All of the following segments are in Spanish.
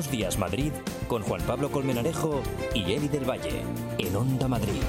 Buenos Días Madrid con Juan Pablo Colmenarejo y Eli del Valle en Onda Madrid.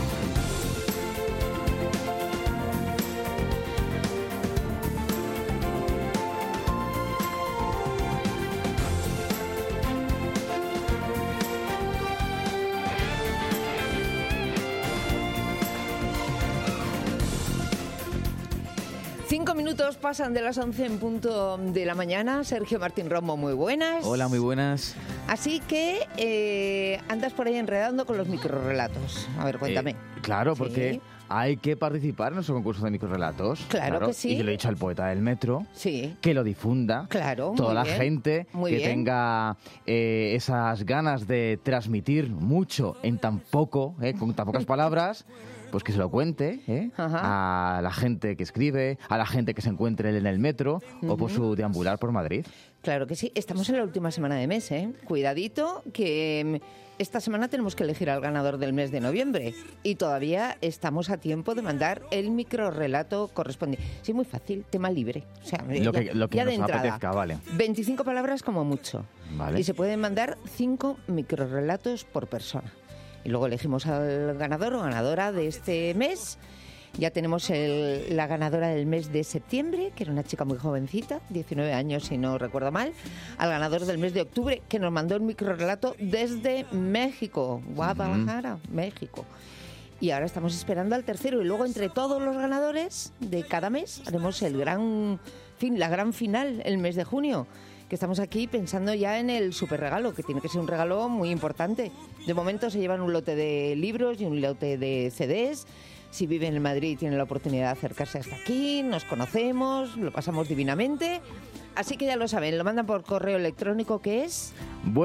Minutos pasan de las 11 en punto de la mañana. Sergio Martín Romo, muy buenas. Hola, muy buenas. Así que andas por ahí enredando con los microrrelatos. A ver, cuéntame. Claro, porque hay que participar en nuestro concurso de microrrelatos. Claro que sí. Y yo le he dicho al poeta del metro sí. que lo difunda. Claro, toda muy la bien. gente Muy que bien. tenga esas ganas de transmitir mucho en tan poco, con tan pocas palabras. Pues que se lo cuente a la gente que escribe, a la gente que se encuentre en el metro o por su deambular por Madrid. Claro que sí. Estamos en la última semana de mes, ¿eh? Cuidadito, que esta semana tenemos que elegir al ganador del mes de noviembre y todavía estamos a tiempo de mandar el microrrelato correspondiente. Sí, muy fácil, tema libre. O sea, Lo que ya de nos entrada, apetezca, vale. 25 palabras como mucho. Vale. Y se pueden mandar 5 microrrelatos por persona. Y luego elegimos al ganador o ganadora de este mes. Ya tenemos la ganadora del mes de septiembre, que era una chica muy jovencita, 19 años si no recuerdo mal. Al ganador del mes de octubre, que nos mandó el microrrelato desde México, Guadalajara, México. Y ahora estamos esperando al tercero. Y luego entre todos los ganadores de cada mes haremos la gran final el mes de junio. Que estamos aquí pensando ya en el superregalo, que tiene que ser un regalo muy importante. De momento se llevan un lote de libros y un lote de CDs. Si viven en Madrid tienen la oportunidad de acercarse hasta aquí, nos conocemos, lo pasamos divinamente. Así que ya lo saben, lo mandan por correo electrónico que es...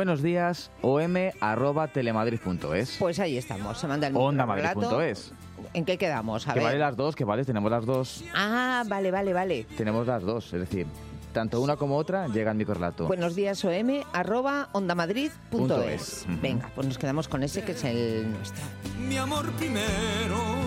buenosdías@telemadrid.es. Pues ahí estamos, se manda el microrrelato. Ondamadrid.es. ¿En qué quedamos? A Que ver. vale las dos, tenemos las dos. Ah, vale. Tenemos las dos, es decir, tanto una como otra llega al microrrelato. buenosdías@ondamadrid.es. Venga, pues nos quedamos con ese que es el nuestro. Mi amor primero.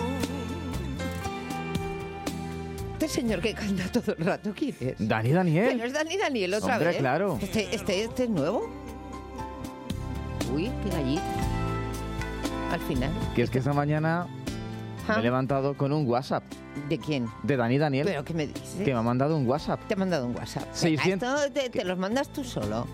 Este señor que canta todo el rato, ¿quién es? Dani Daniel. Pero es Dani Daniel otra Hombre, vez. claro. Este es nuevo. Uy, qué gallito. Al final. Que es que esta mañana me he levantado con un WhatsApp ¿De quién? de Dani Daniel. ¿Pero qué me dices? Que me ha mandado un WhatsApp. Te ha mandado un WhatsApp. 600 Esto te los mandas tú solo.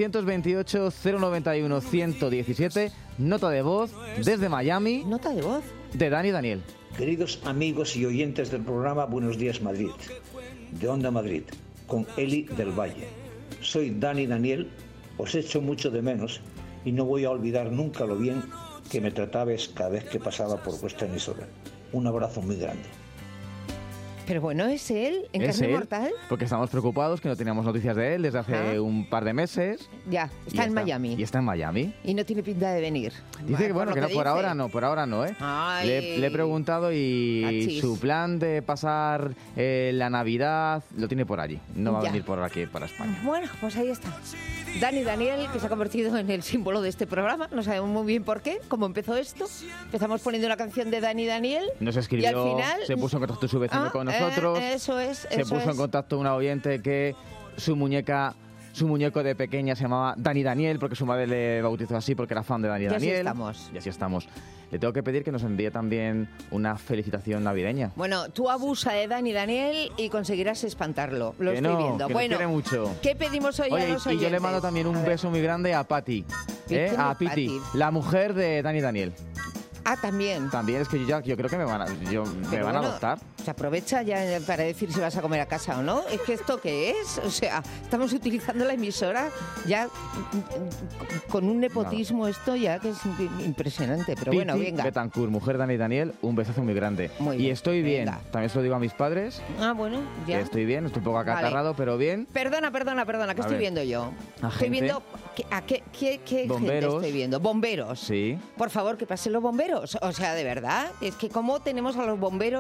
628-091-117, nota de voz desde Miami, Nota de voz. de Dani Daniel. Queridos amigos y oyentes del programa Buenos Días Madrid, de Onda Madrid, con Eli del Valle. Soy Dani Daniel, os echo mucho de menos y no voy a olvidar nunca lo bien que me tratabais cada vez que pasaba por vuestra emisora. Un abrazo muy grande. Pero bueno, ¿es él? ¿En ¿Es carne él? mortal? Porque estamos preocupados que no teníamos noticias de él desde hace un par de meses. Ya, está en Miami. Y está en Miami. Y no tiene pinta de venir. Dice que bueno, que no, por ahora no, ¿eh? Ay. Le he preguntado y Achis. su plan de pasar la Navidad lo tiene por allí. No va a Ya. venir por aquí, para España. Bueno, pues ahí está. Dani Daniel, que se ha convertido en el símbolo de este programa. No sabemos muy bien por qué, cómo empezó esto. Empezamos poniendo una canción de Dani Daniel. Nos escribió, y al final, se puso en contacto su vecino con nosotros. Eso es. Se puso en contacto una oyente que su muñeco de pequeña se llamaba Dani Daniel, porque su madre le bautizó así porque era fan de Dani Y así Daniel. estamos. Y así estamos. Le tengo que pedir que nos envíe también una felicitación navideña. Bueno, tú abusa de Dani Daniel y conseguirás espantarlo. Lo Que estoy no, viendo. que nos Bueno, quiere mucho. ¿qué pedimos hoy a Oye, los y oyentes? yo le mando también un A ver. beso muy grande a Patti, ¿Quién es a Piti, Patti? la mujer de Dani Daniel. Ah, también. También es que yo creo que me van a Pero bueno, Se adoptar. aprovecha ya para decir si vas a comer a casa o no. Es que esto qué es, o sea, estamos utilizando la emisora ya con un nepotismo esto ya que es impresionante. Pero bueno, Piti venga. Betancourt, mujer de Dani Daniel, un besazo muy grande. Muy y bien, estoy bien. venga. También se lo digo a mis padres. Ah, bueno, ya. Que estoy bien, estoy un poco acatarrado, pero bien. Perdona, ¿qué A estoy ver. viendo yo? A Estoy gente. viendo... ¿Qué gente Bomberos. estoy viendo? Bomberos. Sí. Por favor, que pasen los bomberos. O sea, de verdad, es que cómo tenemos a los bomberos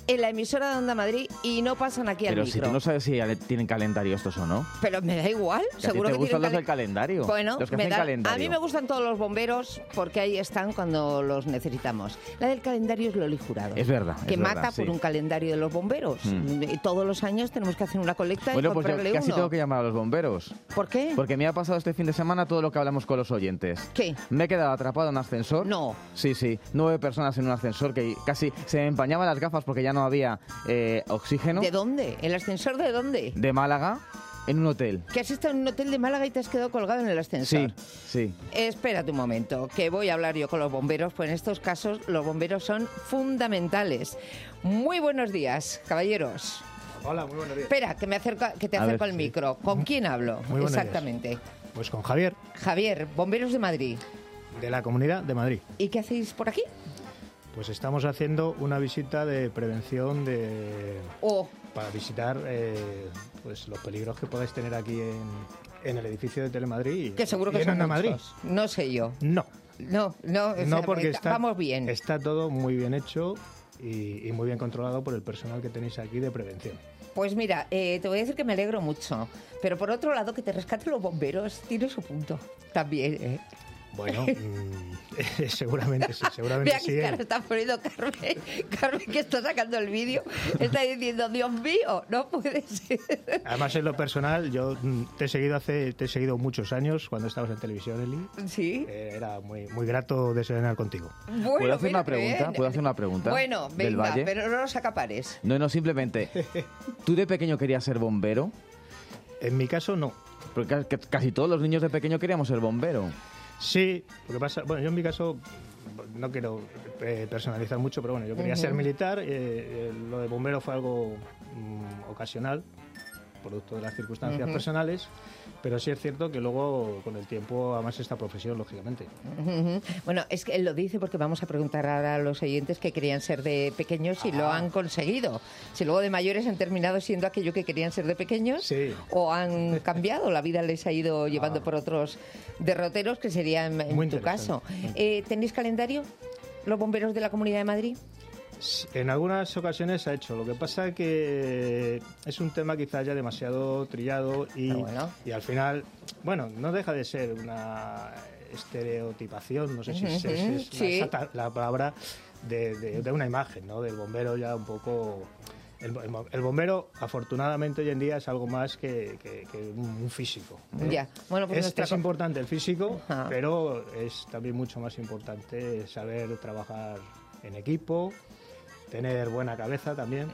en la emisora de Onda Madrid y no pasan aquí al Pero micro. si tú no sabes si tienen calendario estos o no. Pero me da igual, ¿Que seguro a ti que te gustan tienen los del calendario? Bueno, Los que hacen calendario. a mí me gustan todos los bomberos porque ahí están cuando los necesitamos. La del calendario es Loli Jurado. Es verdad. Que es mata verdad, por sí. un calendario de los bomberos. Y todos los años tenemos que hacer una colecta y Bueno, pues yo comprarle casi uno. tengo que llamar a los bomberos. ¿Por qué? Porque me ha pasado este fin de semana todo lo que hablamos con los oyentes. ¿Qué? Me he quedado atrapado en un ascensor. No. Sí, 9 personas en un ascensor que casi se me empañaban las gafas porque ya no había oxígeno. ¿De dónde? ¿El ascensor de dónde? De Málaga, en un hotel. ¿Que has estado en un hotel de Málaga y te has quedado colgado en el ascensor? Sí. Espérate un momento, que voy a hablar yo con los bomberos, pues en estos casos los bomberos son fundamentales. Muy buenos días, caballeros. Hola, muy buenos días. Espera, que te acerco al micro. ¿Con quién hablo? Muy buenos exactamente? días. Pues con Javier, Javier, Bomberos de Madrid. de la Comunidad de Madrid. ¿Y qué hacéis por aquí? Pues estamos haciendo una visita de prevención para visitar pues los peligros que podáis tener aquí en el edificio de Telemadrid. Que seguro que en son Onda muchos. Madrid. No sé yo. No, porque vamos bien. Está todo muy bien hecho y muy bien controlado por el personal que tenéis aquí de prevención. Pues mira, te voy a decir que me alegro mucho. Pero por otro lado, que te rescaten los bomberos tiene su punto. También, ¿eh? Bueno, seguramente sí, seguramente Mira sí. qué cara está poniendo Carmen. Carmen, que está sacando el vídeo, está diciendo, Dios mío, no puede ser. Además, en lo personal, yo te he seguido muchos años cuando estabas en televisión, Eli. Sí. Era muy, muy grato desayunar contigo. Bueno, ¿Puedo hacer mira una qué pregunta? bien. ¿Puedo hacer una pregunta? Bueno, del venga, Valle? pero no nos acapares. No, simplemente. ¿Tú de pequeño querías ser bombero? En mi caso, no. Porque casi todos los niños de pequeño queríamos ser bombero. Sí, lo que pasa, bueno, yo en mi caso no quiero personalizar mucho, pero bueno, yo quería ser militar, lo de bombero fue algo ocasional, producto de las circunstancias personales, pero sí es cierto que luego con el tiempo amas esta profesión, lógicamente. Bueno, es que él lo dice porque vamos a preguntar ahora a los oyentes que querían ser de pequeños y lo han conseguido. Si luego de mayores han terminado siendo aquello que querían ser de pequeños, Sí. o han cambiado, la vida les ha ido llevando por otros derroteros que serían en Muy tu caso. interesante. ¿Tenéis calendario los bomberos de la Comunidad de Madrid? En algunas ocasiones se ha hecho, lo que pasa que es un tema quizás ya demasiado trillado y al final, bueno, no deja de ser una estereotipación, no sé si es Sí. la palabra de una imagen, ¿no? Del bombero ya un poco... El bombero, afortunadamente, hoy en día es algo más que un físico. Ya. Bueno, pues es importante el físico, Ajá. pero es también mucho más importante saber trabajar en equipo, tener buena cabeza también,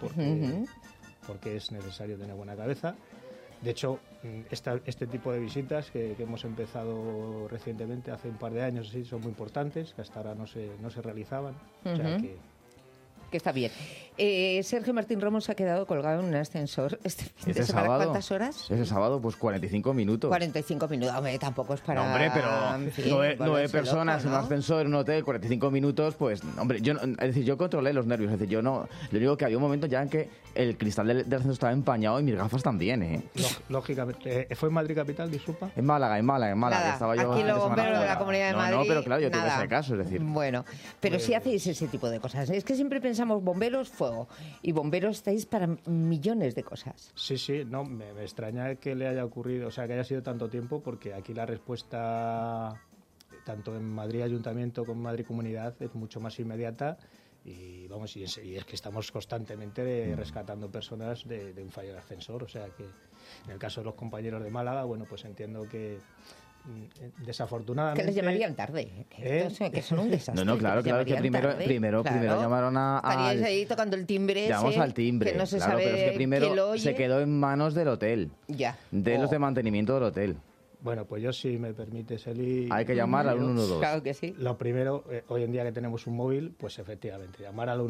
porque es necesario tener buena cabeza. De hecho, este tipo de visitas que hemos empezado recientemente, hace un par de años, sí, son muy importantes, que hasta ahora no se realizaban. O sea que está bien. Sergio Martín Romo se ha quedado colgado en un ascensor este fin de semana. Sábado, ¿Cuántas horas? Ese sábado, pues 45 minutos. 45 minutos. Hombre, tampoco es para... No, hombre, pero en fin, 9 volverse personas loco, en un ascensor, en un hotel, 45 minutos, pues, hombre, yo controlé los nervios. Es decir, yo no... Yo digo que había un momento ya en que el cristal del ascensor estaba empañado y mis gafas también, ¿eh? Lógicamente. ¿Fue en Madrid capital, disculpa? En Málaga. Nada, Que estaba yo aquí el fin los de semana bomberos de la fuera. Comunidad de Madrid... No, pero claro, yo tuve nada. ese caso, es decir... Bueno, pero sí hacéis ese tipo de cosas. Es que siempre pensamos bomberos, fuego. Y bomberos estáis para millones de cosas. Sí, no, me extraña que le haya ocurrido, o sea, que haya sido tanto tiempo, porque aquí la respuesta, tanto en Madrid Ayuntamiento como en Madrid Comunidad, es mucho más inmediata y vamos, y es que estamos constantemente rescatando personas de un fallo de ascensor, o sea que en el caso de los compañeros de Málaga, bueno, pues entiendo que desafortunadamente... Que les llamarían tarde. Que son un desastre. No, claro, que primero llamaron Estaríais ahí tocando el timbre ese, llamamos al timbre, que no se claro, sabe pero es que primero quién lo oye. se quedó en manos del hotel, Ya. de los de mantenimiento del hotel. Bueno, pues yo, si me permites, Eli... Hay que llamar al 112. Claro que sí. Lo primero, hoy en día que tenemos un móvil, pues efectivamente, llamar al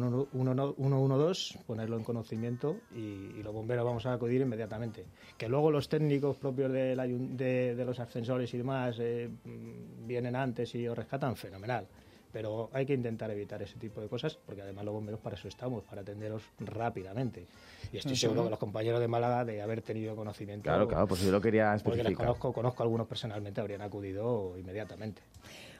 112, ponerlo en conocimiento y los bomberos vamos a acudir inmediatamente. Que luego los técnicos propios de los ascensores y demás vienen antes y os rescatan, fenomenal. Pero hay que intentar evitar ese tipo de cosas, porque además los bomberos para eso estamos, para atenderos rápidamente. Y estoy seguro que los compañeros de Málaga, de haber tenido conocimiento... Claro, pues yo lo quería porque especificar. les conozco algunos personalmente, habrían acudido inmediatamente.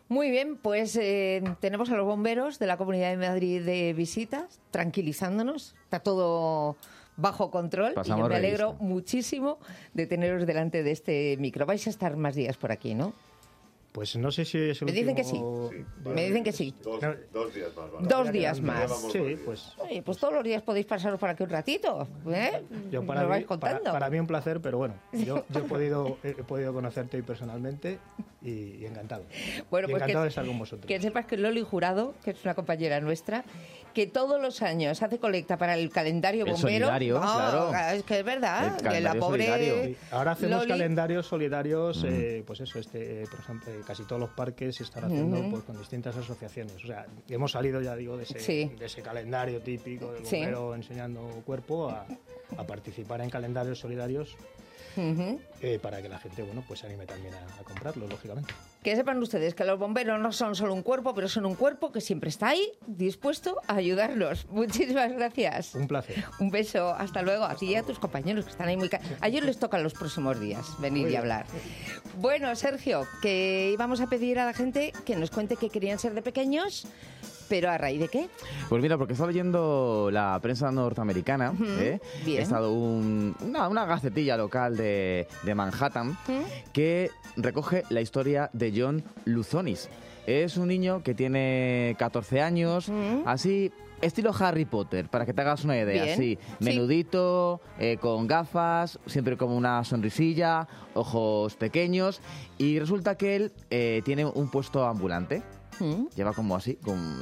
Muy bien, pues tenemos a los bomberos de la Comunidad de Madrid de visitas, tranquilizándonos. Está todo bajo control. Pasamos y yo me alegro revista. muchísimo de teneros delante de este micro. Vais a estar más días por aquí, ¿no? Pues no sé si es el Me dicen que último- sí. Me dicen que sí. Dos días más. ¿vale? 2 días más. Sí, pues Oye, pues todos los días podéis pasaros por aquí un ratito, ¿eh? yo Nos vais contando. para mí un placer, pero bueno, yo he podido conocerte hoy personalmente y encantado. Bueno, Y pues encantado de estar con vosotros. que sepas que Loli Jurado, que es una compañera nuestra, que todos los años hace colecta para el calendario El bombero. solidario, claro. Es que es verdad, El que la calendario pobre solidario. Sí, ahora hacemos Loli- calendarios solidarios, pues eso, por ejemplo, casi todos los parques se están haciendo pues, con distintas asociaciones. O sea, hemos salido, ya digo, de Sí. ese calendario típico del Sí. bombero enseñando cuerpo a participar en calendarios solidarios para que la gente, bueno, pues se anime también a comprarlo, lógicamente. Que sepan ustedes que los bomberos no son solo un cuerpo, pero son un cuerpo que siempre está ahí, dispuesto a ayudarnos. Muchísimas gracias. Un placer. Un beso, hasta luego. A ti y a tus compañeros que están ahí muy... A ellos les tocan los próximos días venir y hablar. Bueno, Sergio, que íbamos a pedir a la gente que nos cuente qué querían ser de pequeños, pero ¿a raíz de qué? Pues mira, porque estaba leyendo la prensa norteamericana, Bien. he estado una gacetilla local de Manhattan que recoge la historia de John Luzonis. Es un niño que tiene 14 años, así... Estilo Harry Potter, para que te hagas una idea. Bien. Sí, Sí. menudito, con gafas, siempre como una sonrisilla, ojos pequeños. Y resulta que él tiene un puesto ambulante. Lleva como así,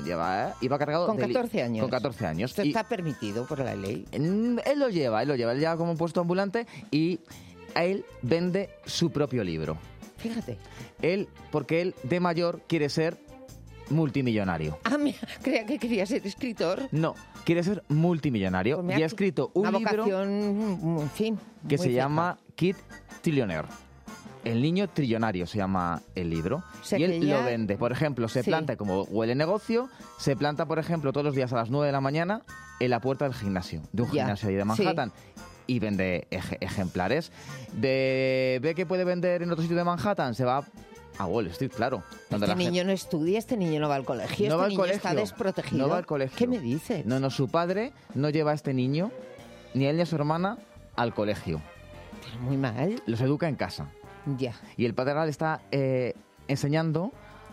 iba cargado... Con 14 años. Con 14 años. Esto Y está permitido por la ley. él lo lleva como un puesto ambulante y él vende su propio libro. Fíjate. Porque él de mayor quiere ser multimillonario. Ah, mira, creía que quería ser escritor. No, quiere ser multimillonario Pues mira, y ha escrito un una libro vocación, en fin, que muy se fija. llama Kid Trillionaire. El niño trillonario se llama el libro. O sea y él que ya- lo vende. Por ejemplo, se Sí. planta, como huele negocio, se planta, por ejemplo, todos los días a las 9 de la mañana en la puerta del gimnasio, de un Ya. gimnasio ahí de Manhattan. Y vende ejemplares. Ve que puede vender en otro sitio de Manhattan, se va a Wall Street, claro. Donde Este la gente- niño no estudia, este niño no va al colegio, no este va al niño está colegio. desprotegido. No va al colegio. ¿Qué me dices? No, su padre no lleva a este niño, ni a él ni a su hermana, al colegio. Pero muy mal. Los educa en casa. Ya. Y el padre ahora le está enseñando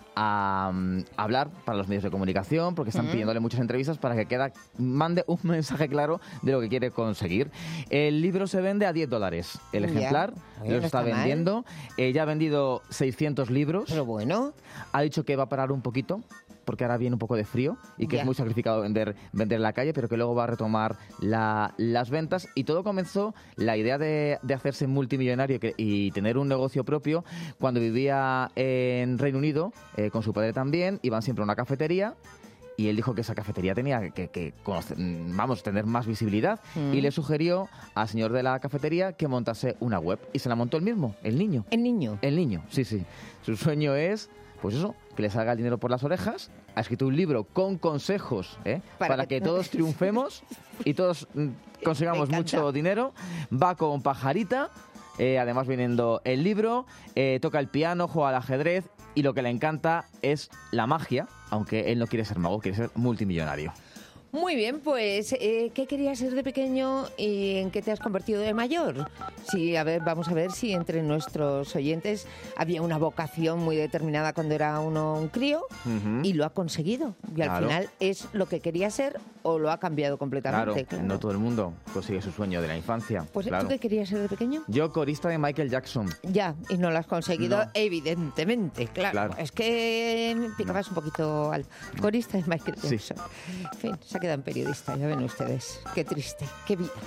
a hablar para los medios de comunicación, porque están pidiéndole muchas entrevistas para que mande un mensaje claro de lo que quiere conseguir. El libro se vende a $10 el Ya. ejemplar, Oye, lo no está está mal. vendiendo. Ya ha vendido 600 libros. Pero bueno, Ha dicho que va a parar un poquito, porque ahora viene un poco de frío y que Ya. es muy sacrificado vender en la calle, pero que luego va a retomar las ventas. Y todo comenzó, la idea de hacerse multimillonario y tener un negocio propio, cuando vivía en Reino Unido, con su padre también, iban siempre a una cafetería. Y él dijo que esa cafetería tenía que tener más visibilidad. Y le sugirió al señor de la cafetería que montase una web. Y se la montó él mismo, el niño. el niño. El niño, sí. Su sueño es, pues eso, que le salga el dinero por las orejas. Ha escrito un libro con consejos para que todos triunfemos y todos consigamos Me encanta. mucho dinero. Va con pajarita, además viniendo el libro, toca el piano, juega al ajedrez y lo que le encanta es la magia, aunque él no quiere ser mago, quiere ser multimillonario. Muy bien, pues, ¿qué querías ser de pequeño y en qué te has convertido de mayor? Sí, vamos a ver si entre nuestros oyentes había una vocación muy determinada cuando era uno un crío y lo ha conseguido. Y al Claro. final es lo que quería ser o lo ha cambiado completamente. Claro, no todo el mundo consigue su sueño de la infancia. Pues, claro. ¿tú qué querías ser de pequeño? Yo, corista de Michael Jackson. Ya, y no lo has conseguido, No. evidentemente, claro. Claro. Es que picabas un poquito al corista de Michael Sí. Jackson. En fin, se ha quedado en periodista, ya ven ustedes. Qué triste, qué vida.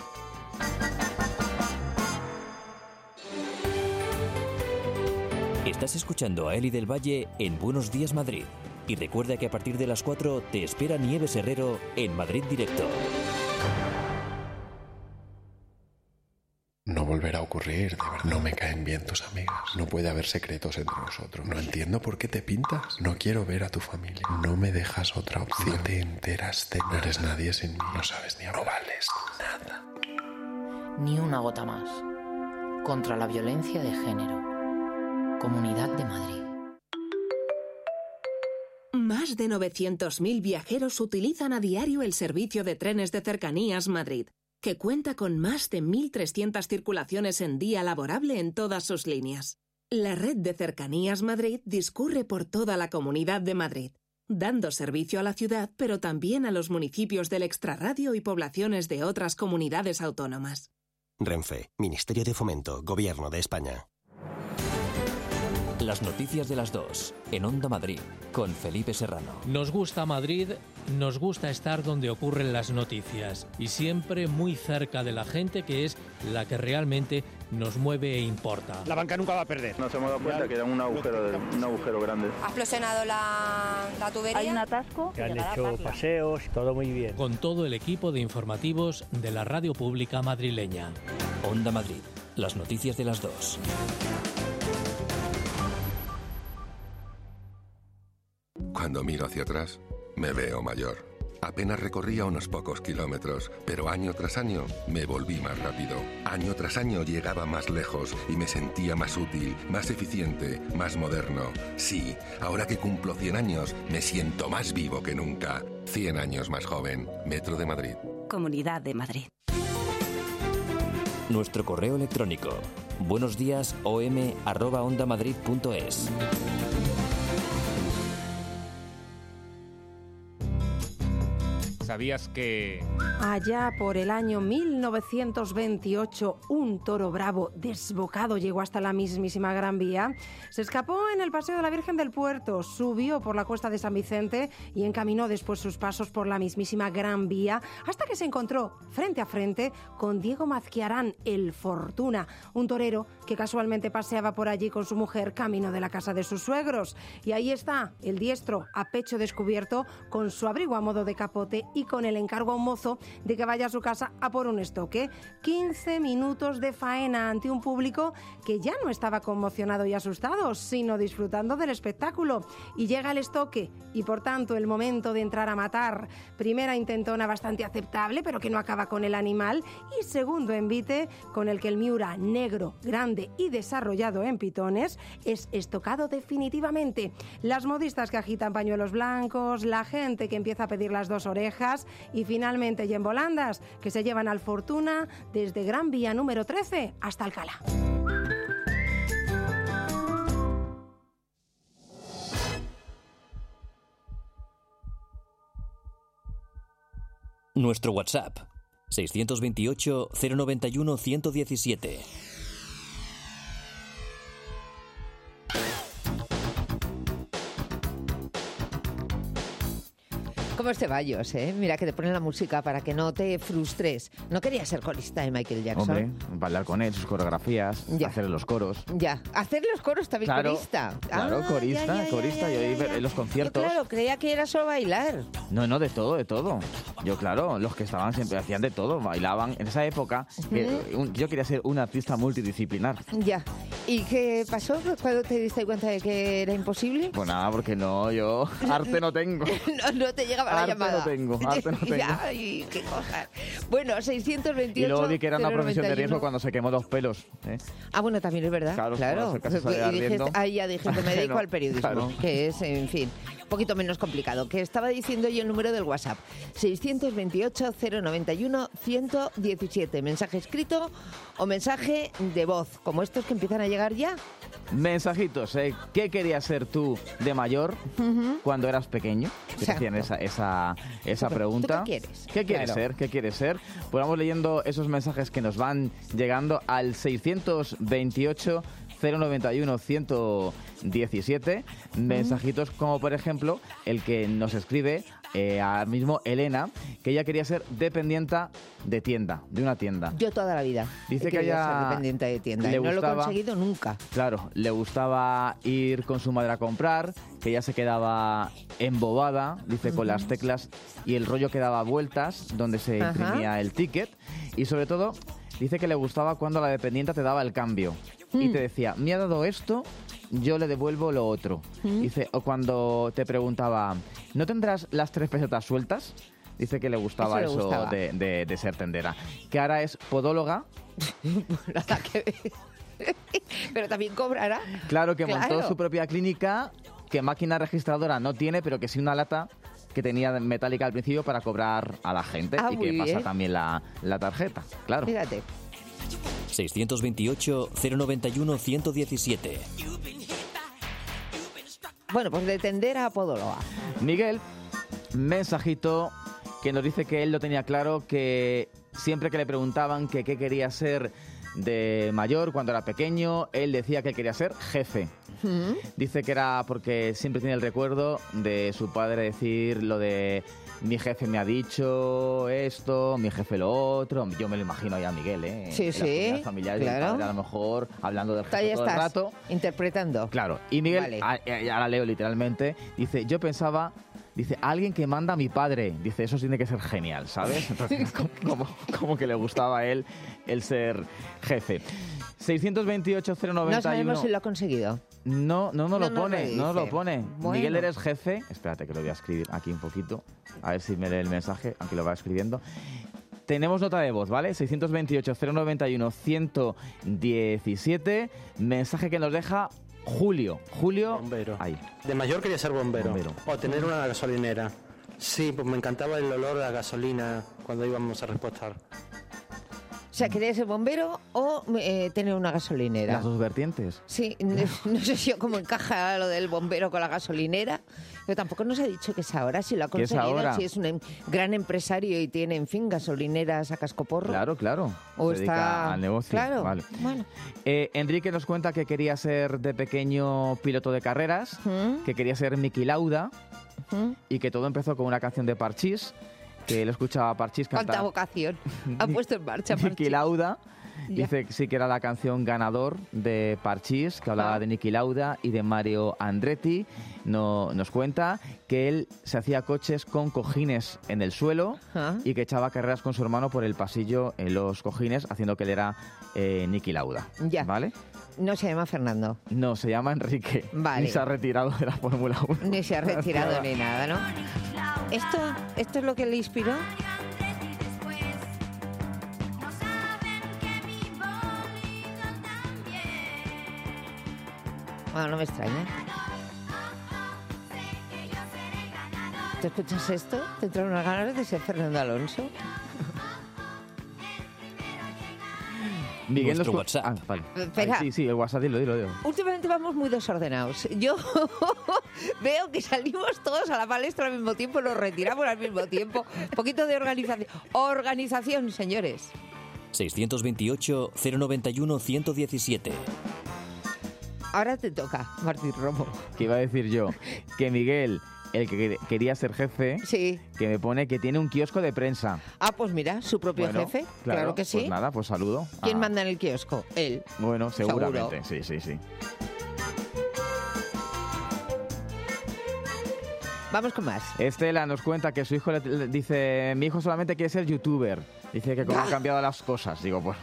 Estás escuchando a Eli del Valle en Buenos Días Madrid. Y recuerda que a partir de las 4 te espera Nieves Herrero en Madrid Directo. No volverá a ocurrir, de verdad. No me caen bien tus amigas. No puede haber secretos entre nosotros. No entiendo por qué te pintas. No quiero ver a tu familia. No me dejas otra opción. No te enteras de nada. No eres nadie sin mí. No sabes ni hablar. No vales nada. Ni una gota más. Contra la violencia de género. Comunidad de Madrid. Más de 900.000 viajeros utilizan a diario el servicio de trenes de Cercanías Madrid, que cuenta con más de 1.300 circulaciones en día laborable en todas sus líneas. La red de Cercanías Madrid discurre por toda la Comunidad de Madrid, dando servicio a la ciudad, pero también a los municipios del extrarradio y poblaciones de otras comunidades autónomas. Renfe, Ministerio de Fomento, Gobierno de España. Las noticias de las 2, en Onda Madrid, con Felipe Serrano. Nos gusta Madrid, nos gusta estar donde ocurren las noticias y siempre muy cerca de la gente, que es la que realmente nos mueve e importa. La banca nunca va a perder. Nos hemos dado cuenta que era un agujero grande. Ha explosionado la tubería. Hay un atasco. Que han hecho paseos, todo muy bien. Con todo el equipo de informativos de la radio pública madrileña. Onda Madrid, las noticias de las 2. Cuando miro hacia atrás, me veo mayor. Apenas recorría unos pocos kilómetros, pero año tras año me volví más rápido. Año tras año llegaba más lejos y me sentía más útil, más eficiente, más moderno. Sí, ahora que cumplo 100 años, me siento más vivo que nunca. 100 años más joven. Metro de Madrid. Comunidad de Madrid. Nuestro correo electrónico: buenosdiasom@ondamadrid.es. ¿Sabías que...? Allá por el año 1928, un toro bravo desbocado llegó hasta la mismísima Gran Vía. Se escapó en el Paseo de la Virgen del Puerto, subió por la cuesta de San Vicente y encaminó después sus pasos por la mismísima Gran Vía hasta que se encontró frente a frente con Diego Mazquiarán, el Fortuna, un torero que casualmente paseaba por allí con su mujer camino de la casa de sus suegros. Y ahí está, el diestro a pecho descubierto, con su abrigo a modo de capote y con el encargo a un mozo de que vaya a su casa a por un estoque. 15 minutos de faena ante un público que ya no estaba conmocionado y asustado, sino disfrutando del espectáculo. Y llega el estoque y, por tanto, el momento de entrar a matar. Primera intentona bastante aceptable, pero que no acaba con el animal. Y segundo envite, con el que el Miura, negro, grande y desarrollado en pitones, es estocado definitivamente. Las modistas que agitan pañuelos blancos, la gente que empieza a pedir las dos orejas y finalmente y en volandas que se llevan al Fortuna desde Gran Vía número 13 hasta Alcalá. Nuestro WhatsApp: 628 091 117. ¿Cómo es Ceballos, eh? Mira que te ponen la música para que no te frustres. No quería ser corista de Michael Jackson. Hombre, bailar con él, sus coreografías, hacer los coros. Ya, hacer los coros también, claro, corista. Claro, corista, yo iba en los conciertos. Yo, claro, creía que era solo bailar. No, de todo. Yo, claro, los que estaban siempre hacían de todo, bailaban. En esa época, yo quería ser un artista multidisciplinar. Ya. ¿Y qué pasó cuando te diste cuenta de que era imposible? Pues nada, porque yo arte no tengo. no te llegaba la llamada. Arte no tengo. Ay, qué cosas. Bueno, 628. Y luego vi que era una profesión de riesgo cuando se quemó los pelos. Ah, bueno, también es verdad. Claro. Ahí ya dije que me dedico al periodismo, claro, que es, en fin, un poquito menos complicado. Que estaba diciendo yo el número del WhatsApp: 628 091 117. Mensaje escrito o mensaje de voz, como estos que empiezan a llegar ya. Mensajitos, ¿qué querías ser tú de mayor cuando eras pequeño? Que te hacían esa pregunta. ¿Tú qué quieres? ¿Qué quieres ser? ¿Qué quieres ser? Pues vamos leyendo esos mensajes que nos van llegando al 628 091 117. Mensajitos como, por ejemplo, el que nos escribe ahora mismo Elena, que ella quería ser dependienta de una tienda. Yo toda la vida. Dice que ella ser dependiente de tienda. No lo he conseguido nunca. Claro, le gustaba ir con su madre a comprar, que ella se quedaba embobada, dice, con las teclas y el rollo que daba vueltas donde se imprimía el ticket. Y sobre todo, dice que le gustaba cuando la dependienta te daba el cambio y te decía, me ha dado esto, yo le devuelvo lo otro. Dice, o cuando te preguntaba, ¿no tendrás las 3 pesetas sueltas? Dice que le gustaba eso de ser tendera. Que ahora es podóloga. Nada que ver. Pero también cobrará. Claro, que montó su propia clínica que máquina registradora no tiene, pero que sí una lata que tenía metálica al principio para cobrar a la gente y que pasa también la tarjeta, claro. Fíjate. 628-091-117. Bueno, pues de tender a podóloga. Miguel, mensajito que nos dice que él lo tenía claro, que siempre que le preguntaban que qué quería ser de mayor cuando era pequeño, él decía que quería ser jefe. Dice que era porque siempre tiene el recuerdo de su padre decir lo de mi jefe me ha dicho esto, mi jefe lo otro. Yo me lo imagino ya a Miguel, ¿eh? Sí, las familiares claro. del padre, a lo mejor hablando del jefe todo el rato. Interpretando. Claro. Y Miguel, ahora leo literalmente, dice, yo pensaba... Dice, alguien que manda a mi padre. Dice, eso tiene que ser genial, ¿sabes? Entonces, como que le gustaba a él el ser jefe. 628-091... No sabemos si lo ha conseguido. No lo pone. Bueno. Miguel, eres jefe. Espérate que lo voy a escribir aquí un poquito. A ver si me lee el mensaje, aunque lo va escribiendo. Tenemos nota de voz, ¿vale? 628-091-117. Mensaje que nos deja... Julio. Bombero. Ahí. De mayor quería ser bombero. O tener una gasolinera. Sí, pues me encantaba el olor a gasolina cuando íbamos a repostar. O sea, ¿quería ser bombero o tener una gasolinera? Las dos vertientes. Sí, no sé si cómo encaja lo del bombero con la gasolinera, pero tampoco nos ha dicho que es ahora, si lo ha conseguido, si es un gran empresario y tiene, en fin, gasolineras a cascoporro. Claro. O se dedica al negocio. Claro, vale. Bueno. Enrique nos cuenta que quería ser de pequeño piloto de carreras, que quería ser Niki Lauda y que todo empezó con una canción de Parchís, que él escuchaba a Parchís cantar. ¿Cuánta vocación ha puesto en marcha Parchís? Niki Lauda. Dice que sí que era la canción ganador de Parchís, que hablaba de Niki Lauda y de Mario Andretti. Nos cuenta que él se hacía coches con cojines en el suelo y que echaba carreras con su hermano por el pasillo en los cojines, haciendo que él era Niki Lauda. Ya. ¿Vale? No se llama Fernando. No, se llama Enrique. Vale. Ni se ha retirado de la Fórmula 1. Ni se ha retirado ni nada, ¿no? ¿Esto es lo que le inspiró? Bueno, no me extraña. ¿Te escuchas esto? ¿Te entran unas ganas de ser Fernando Alonso? Miguel, nuestro WhatsApp. Vale. Espera. Sí, el WhatsApp, dilo. Últimamente vamos muy desordenados. Yo veo que salimos todos a la palestra al mismo tiempo, nos retiramos al mismo tiempo. Un poquito de organización. Organización, señores. 628-091-117. Ahora te toca, Martín Romo. ¿Qué iba a decir yo? Que Miguel, el que quería ser jefe, que me pone que tiene un kiosco de prensa. Ah, pues mira, su propio jefe. Claro que sí. Pues nada, pues saludo. ¿Quién manda en el kiosco? Él. Bueno, seguramente. Seguro. Sí. Vamos con más. Estela nos cuenta que su hijo le dice, mi hijo solamente quiere ser youtuber. Dice que cómo han cambiado las cosas. Digo, pues...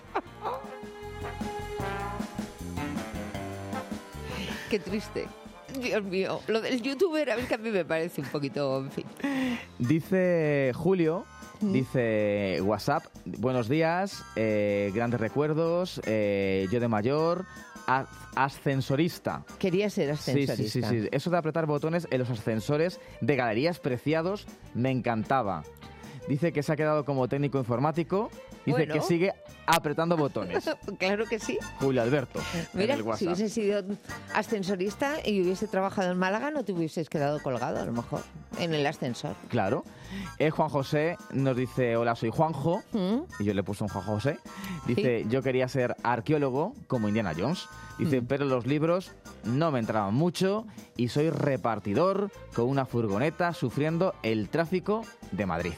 Qué triste. Dios mío, lo del youtuber a ver que a mí me parece un poquito, en fin. Dice Julio, dice WhatsApp, buenos días, grandes recuerdos, yo de mayor, ascensorista. Quería ser ascensorista. Sí. Eso de apretar botones en los ascensores de Galerías Preciados me encantaba. Dice que se ha quedado como técnico informático. Dice que sigue apretando botones. Claro que sí. Julio Alberto. Mira, en el si hubiese sido ascensorista y hubiese trabajado en Málaga, no te hubieses quedado colgado, a lo mejor, en el ascensor. Claro. Juan José nos dice, hola, soy Juanjo. Y yo le puse un Juan José. Dice, yo quería ser arqueólogo como Indiana Jones. Dice, pero los libros no me entraban mucho y soy repartidor con una furgoneta sufriendo el tráfico de Madrid.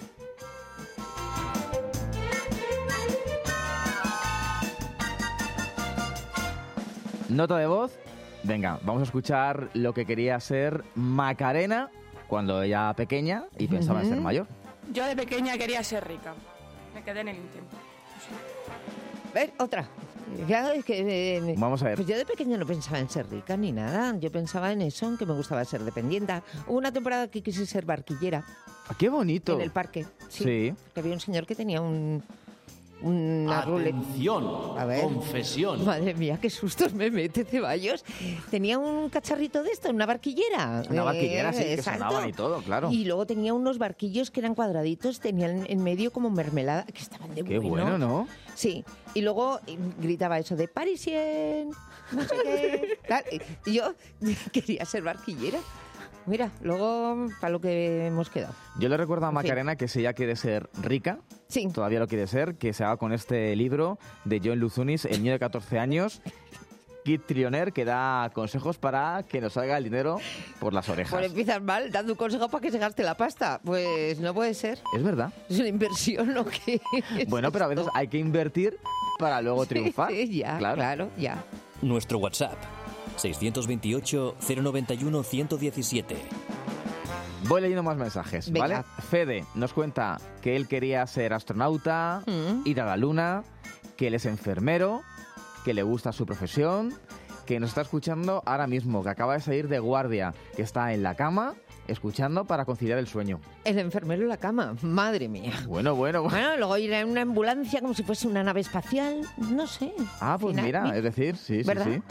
Nota de voz. Venga, vamos a escuchar lo que quería ser Macarena cuando ella pequeña y pensaba en ser mayor. Yo de pequeña quería ser rica. Me quedé en el intento. Otra. Ya, es que, vamos a ver. Pues yo de pequeña no pensaba en ser rica ni nada. Yo pensaba en eso, en que me gustaba ser dependiente. Hubo una temporada que quise ser barquillera. ¡Qué bonito! En el parque. Sí. Porque había un señor que tenía un una ruleta. Atención, A ver. confesión. Madre mía, qué sustos me mete Ceballos. Tenía un cacharrito de esto, una barquillera. Una barquillera, sí, que exacto. sonaban y todo, claro. Y luego tenía unos barquillos que eran cuadraditos, tenían en medio como mermelada, que estaban de Qué bueno, ¿no? Sí, y luego gritaba eso de Parisien, no sé qué. Tal. Y yo quería ser barquillera. Mira, luego para lo que hemos quedado. Yo le recuerdo a En fin. Macarena que si ella quiere ser rica, sí, todavía lo quiere ser, que se haga con este libro de John Luzunis, el niño de 14 años, Kid Trillionaire, que da consejos para que nos salga el dinero por las orejas. Pues empiezas mal, dando un consejo para que se gaste la pasta. Pues no puede ser. Es verdad. Es una inversión lo que es. Bueno, pero a veces hay que invertir para luego triunfar. Sí, ya, claro, ya. Nuestro WhatsApp, 628-091-117. Voy leyendo más mensajes, Venga. ¿vale? Fede nos cuenta que él quería ser astronauta, ir a la luna, que él es enfermero, que le gusta su profesión, que nos está escuchando ahora mismo, que acaba de salir de guardia, que está en la cama escuchando para conciliar el sueño. El enfermero en la cama, madre mía. Bueno. Bueno, luego ir en una ambulancia como si fuese una nave espacial, no sé. Ah, pues mira, es decir, sí, ¿verdad? sí.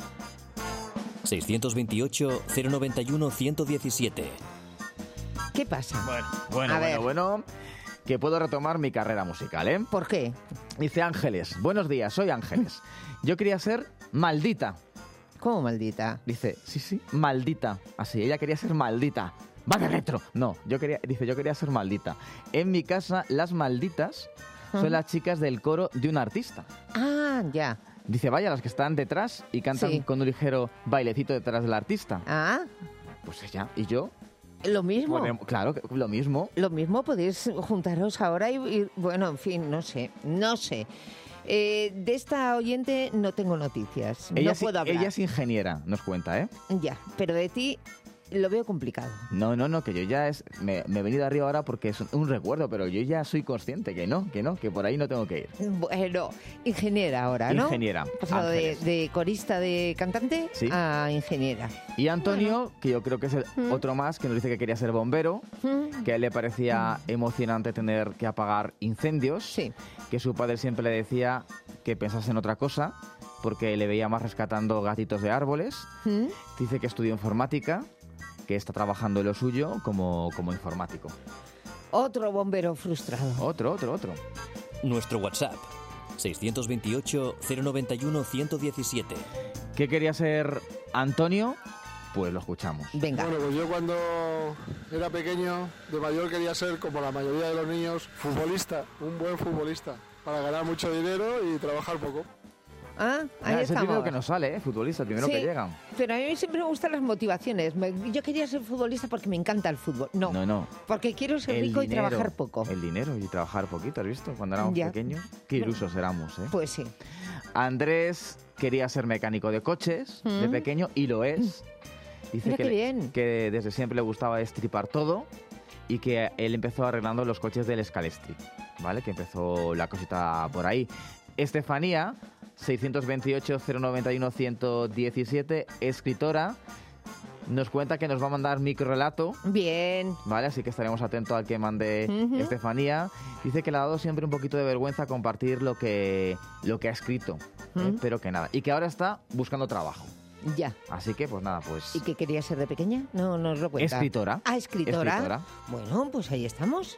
628-091-117. ¿Qué pasa? Bueno, que puedo retomar mi carrera musical, ¿eh? ¿Por qué? Dice Ángeles, buenos días, soy Ángeles. Yo quería ser maldita. ¿Cómo maldita? Dice, sí, maldita. Así, ella quería ser maldita. ¡Va de retro! No, yo quería ser maldita. En mi casa, las malditas son las chicas del coro de un artista. Ah, ya. Dice, vaya, las que están detrás y cantan Sí. con un ligero bailecito detrás del artista. Ah, Pues ella y yo. lo mismo. Claro, lo mismo. Lo mismo, podéis juntaros ahora y, bueno, en fin, no sé. De esta oyente no tengo noticias, no puedo hablar. Ella es ingeniera, nos cuenta, ¿eh? Ya, pero de ti lo veo complicado. No, que yo ya me he venido arriba ahora porque es un recuerdo, pero yo ya soy consciente que por ahí no tengo que ir. Bueno, ingeniera ahora, ¿no? Ingeniera. Pasado Ángeles. de corista de cantante Sí. a ingeniera. Y Antonio, que yo creo que es el otro más, que nos dice que quería ser bombero, que a él le parecía emocionante tener que apagar incendios, que su padre siempre le decía que pensase en otra cosa, porque le veía más rescatando gatitos de árboles. Dice que estudió informática, que está trabajando en lo suyo como informático. Otro bombero frustrado. Otro. Nuestro WhatsApp, 628-091-117. ¿Qué quería ser Antonio? Pues lo escuchamos. Venga. Bueno, pues yo cuando era pequeño, de mayor quería ser, como la mayoría de los niños, futbolista, un buen futbolista, para ganar mucho dinero y trabajar poco. Ah, ahí Es el estamos. primero que nos sale, futbolista, el primero Sí, que llega. pero a mí siempre me gustan las motivaciones. Yo quería ser futbolista porque me encanta el fútbol. No. Porque quiero ser rico y trabajar poco. El dinero y trabajar poquito, ¿has visto? Cuando éramos Ya. pequeños. Qué ilusos éramos, ¿eh? Pues sí. Andrés quería ser mecánico de coches de pequeño y lo es. Dice Mira qué bien. que desde siempre le gustaba destripar todo y que él empezó arreglando los coches del Scalestri, ¿vale? Que empezó la cosita por ahí. Estefanía, 628-091-117, escritora, nos cuenta que nos va a mandar microrelato. Bien. Vale, así que estaremos atentos al que mande Estefanía. Dice que le ha dado siempre un poquito de vergüenza compartir lo que ha escrito, pero que nada. Y que ahora está buscando trabajo. Ya. Así que, pues nada, pues... ¿Y qué quería ser de pequeña? No nos lo cuenta. Escritora. Ah, escritora. Bueno, pues ahí estamos.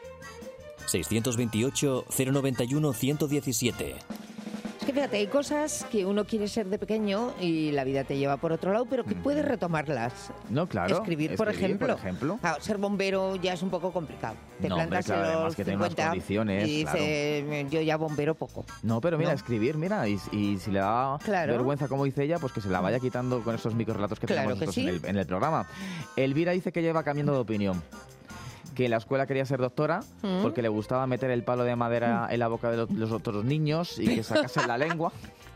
628-091-117. Es que fíjate, hay cosas que uno quiere ser de pequeño y la vida te lleva por otro lado, pero que puedes retomarlas. No, claro. Escribir, por ejemplo. Claro, ser bombero ya es un poco complicado. Te No, hombre, plantas claro, en además los que tiene unas 50 condiciones, y dices, yo ya bombero poco. No, pero mira, ¿No? escribir, mira, y si le da Claro. vergüenza, como dice ella, pues que se la vaya quitando con esos microrelatos que Claro tenemos que nosotros sí. en el programa. Elvira dice que lleva cambiando de opinión. Que en la escuela quería ser doctora porque le gustaba meter el palo de madera en la boca de los otros niños y que sacasen la lengua.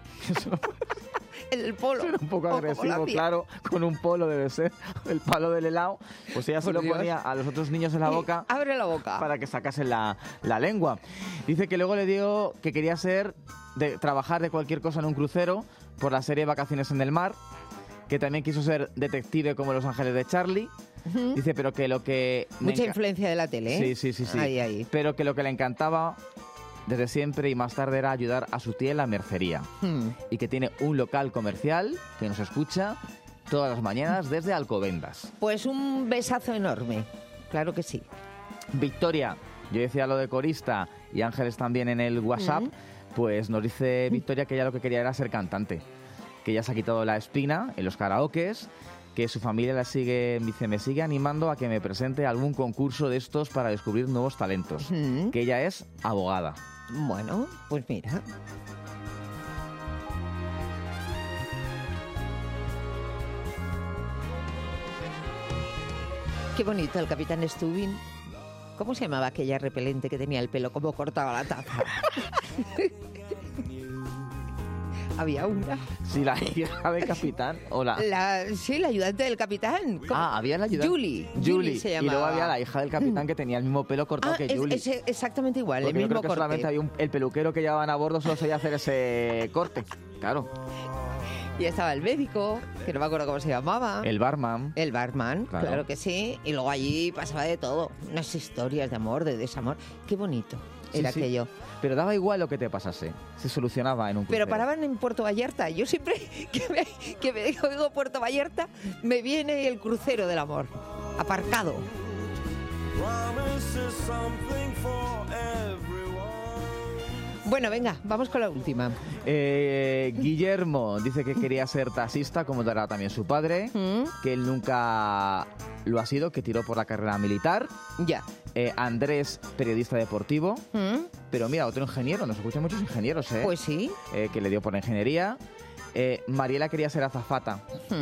El polo. Era un poco O como agresivo, la hacía. claro, con un polo debe ser, el palo del helado. Pues ella se Por lo Dios. ponía a los otros niños en la boca. Abre la boca. Para que sacasen la lengua. Dice que luego le dio que quería trabajar de cualquier cosa en un crucero por la serie Vacaciones en el Mar, que también quiso ser detective como Los Ángeles de Charlie. Dice, pero que lo que... Mucha influencia de la tele, ¿eh? Sí. Ahí. Pero que lo que le encantaba desde siempre y más tarde era ayudar a su tía en la mercería. Y que tiene un local comercial que nos escucha todas las mañanas desde Alcobendas. Pues un besazo enorme, claro que sí. Victoria, yo decía lo de corista y Ángeles también en el WhatsApp, pues nos dice Victoria que ella lo que quería era ser cantante, que ella se ha quitado la espina en los karaokes, que su familia me sigue animando a que me presente a algún concurso de estos para descubrir nuevos talentos, que ella es abogada. Bueno, pues mira. Qué bonito el Capitán Stubin. ¿Cómo se llamaba aquella repelente que tenía el pelo como cortaba la taza? Había una. Sí, la hija del capitán. O Sí, la ayudante del capitán. ¿Cómo? Había la ayudante. Julie se llamaba. Y luego había la hija del capitán que tenía el mismo pelo cortado que Julie. Es exactamente igual, porque el mismo yo creo que corte. solamente había el peluquero que llevaban a bordo solo sabía hacer ese corte. Claro. Y estaba el médico, que no me acuerdo cómo se llamaba. El barman. El barman, claro que sí. Y luego allí pasaba de todo. Unas historias de amor, de desamor. Qué bonito era aquello. Pero daba igual lo que te pasase. Se solucionaba en un crucero. Pero paraban en Puerto Vallarta. Yo siempre que me oigo Puerto Vallarta, me viene el crucero del amor. Aparcado. Bueno, venga, vamos con la última. Guillermo dice que quería ser taxista, como era también su padre, que él nunca lo ha sido, que tiró por la carrera militar. Ya. Andrés, periodista deportivo. Pero mira, otro ingeniero, nos escuchan muchos ingenieros, ¿eh? Pues sí. Que le dio por ingeniería. Mariela quería ser azafata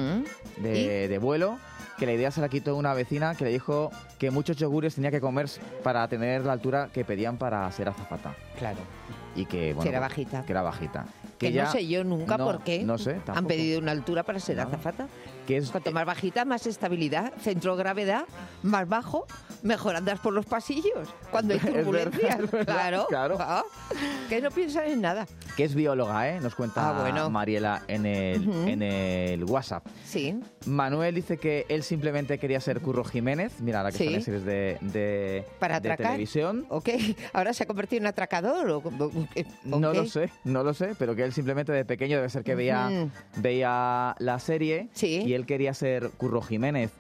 de vuelo, que la idea se la quitó una vecina que le dijo que muchos yogures tenía que comer para tener la altura que pedían para ser azafata. Claro. Y que, bueno, que era bajita. Que era bajita. Que no sé yo nunca por qué no sé, han pedido una altura para ser azafata. Cuanto más bajita, más estabilidad, centro de gravedad, más bajo, mejor andas por los pasillos cuando hay turbulencias. Claro. Que no piensan en nada. Que es bióloga, ¿eh? Nos cuenta Mariela en el WhatsApp. Sí. Manuel dice que él simplemente quería ser Curro Jiménez. Mira, ahora que están en series de televisión. ¿Ok? ¿Ahora se ha convertido en atracador? No lo sé, pero que él simplemente de pequeño debe ser que veía la serie y él quería ser Curro Jiménez.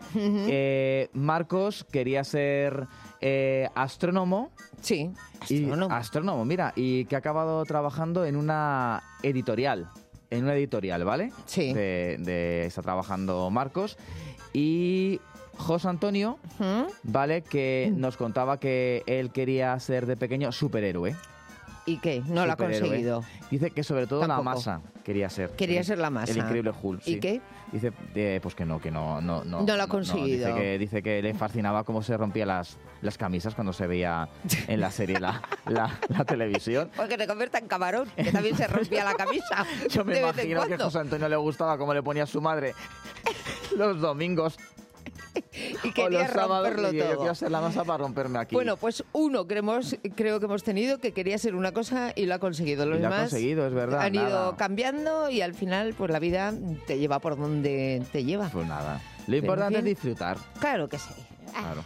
Marcos quería ser astrónomo. Sí, astrónomo, mira, y que ha acabado trabajando en una editorial. ¿Vale? Sí. Está trabajando Marcos. Y José Antonio, ¿vale? Que nos contaba que él quería ser de pequeño superhéroe. ¿Y qué? No lo ha conseguido. Dice que sobre todo la masa quería ser. Quería ser la masa. El increíble Hulk. ¿Y qué? Dice pues que no lo ha conseguido. Dice que le fascinaba cómo se rompían las camisas cuando se veía en la serie la televisión. Porque te convierta en camarón, que también se rompía la camisa. Yo me imagino que a José Antonio le gustaba cómo le ponía a su madre los domingos. Y quería romperlo todo. Yo quiero hacer la masa para romperme aquí. Bueno, pues uno creo que hemos tenido que quería ser una cosa y lo ha conseguido. Los demás lo ha conseguido, es verdad. Han ido cambiando y al final pues la vida te lleva por donde te lleva. Pues nada. Lo importante es disfrutar. Claro que sí. Claro.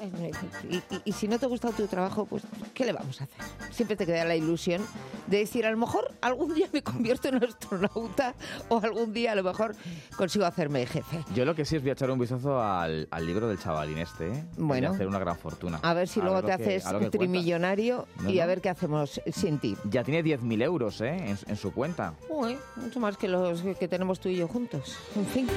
Y si no te ha gustado tu trabajo, pues ¿qué le vamos a hacer? Siempre te queda la ilusión de decir, a lo mejor algún día me convierto en astronauta o algún día a lo mejor consigo hacerme jefe. Yo lo que sí es voy a echar un vistazo al libro del chavalín este, ¿eh? Bueno. Voy a hacer una gran fortuna. A ver si luego te haces trimillonario y a ver qué hacemos sin ti. Ya tiene 10.000 euros, ¿eh? En su cuenta. Uy, mucho más que los que tenemos tú y yo juntos. En fin.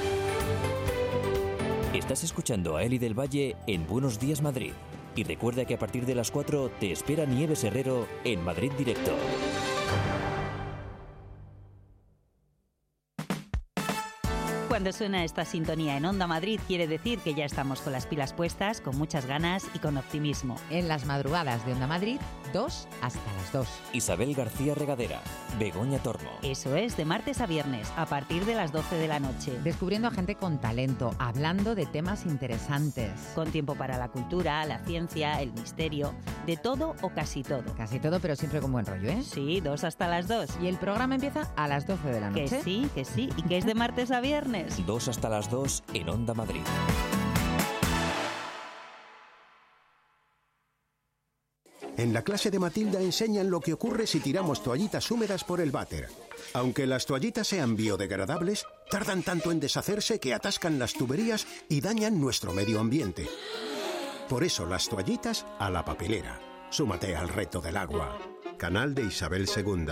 Estás escuchando a Eli del Valle en Buenos Días Madrid. Y recuerda que a partir de las 4 te espera Nieves Herrero en Madrid Directo. Cuando suena esta sintonía en Onda Madrid quiere decir que ya estamos con las pilas puestas, con muchas ganas y con optimismo. En las madrugadas de Onda Madrid, 2 hasta las 2. Isabel García Regadera, Begoña Tormo. Eso es, de martes a viernes, a partir de las 12 de la noche. Descubriendo a gente con talento, hablando de temas interesantes. Con tiempo para la cultura, la ciencia, el misterio, de todo o casi todo. Casi todo, pero siempre con buen rollo, ¿eh? Sí, 2 hasta las 2. Y el programa empieza a las 12 de la noche. Que sí, y que es de martes a viernes. 2 hasta las 2 en Onda Madrid. En la clase de Matilda enseñan lo que ocurre si tiramos toallitas húmedas por el váter. Aunque las toallitas sean biodegradables, tardan tanto en deshacerse que atascan las tuberías y dañan nuestro medio ambiente. Por eso las toallitas a la papelera. Súmate al reto del agua. Canal de Isabel II.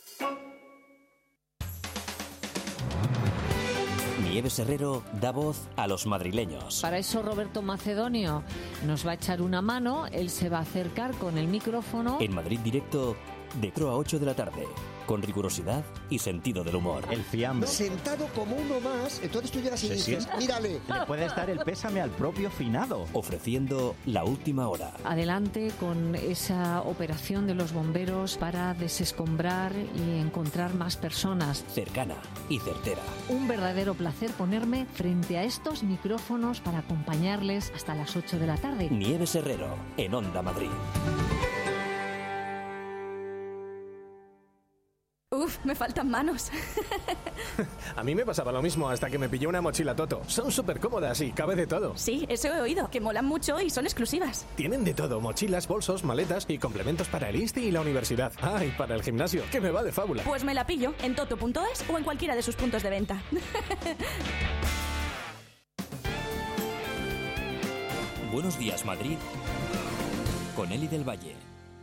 Nieves Herrero da voz a los madrileños. Para eso Roberto Macedonio nos va a echar una mano, él se va a acercar con el micrófono. En Madrid Directo, de 4 a 8 de la tarde, con rigurosidad y sentido del humor. El fiambre. Sentado como uno más, entonces tú llegas y dices, mírale. Le puedes dar el pésame al propio finado. Ofreciendo la última hora. Adelante con esa operación de los bomberos para desescombrar y encontrar más personas. Cercana y certera. Un verdadero placer ponerme frente a estos micrófonos para acompañarles hasta las 8 de la tarde. Nieves Herrero, en Onda Madrid. Uf, me faltan manos. A mí me pasaba lo mismo hasta que me pillé una mochila Toto. Son súper cómodas y cabe de todo. Sí, eso he oído, que molan mucho y son exclusivas. Tienen de todo, mochilas, bolsos, maletas y complementos para el Insti y la universidad. Ah, y para el gimnasio, que me va de fábula. Pues me la pillo en toto.es o en cualquiera de sus puntos de venta. Buenos días, Madrid, con Eli del Valle.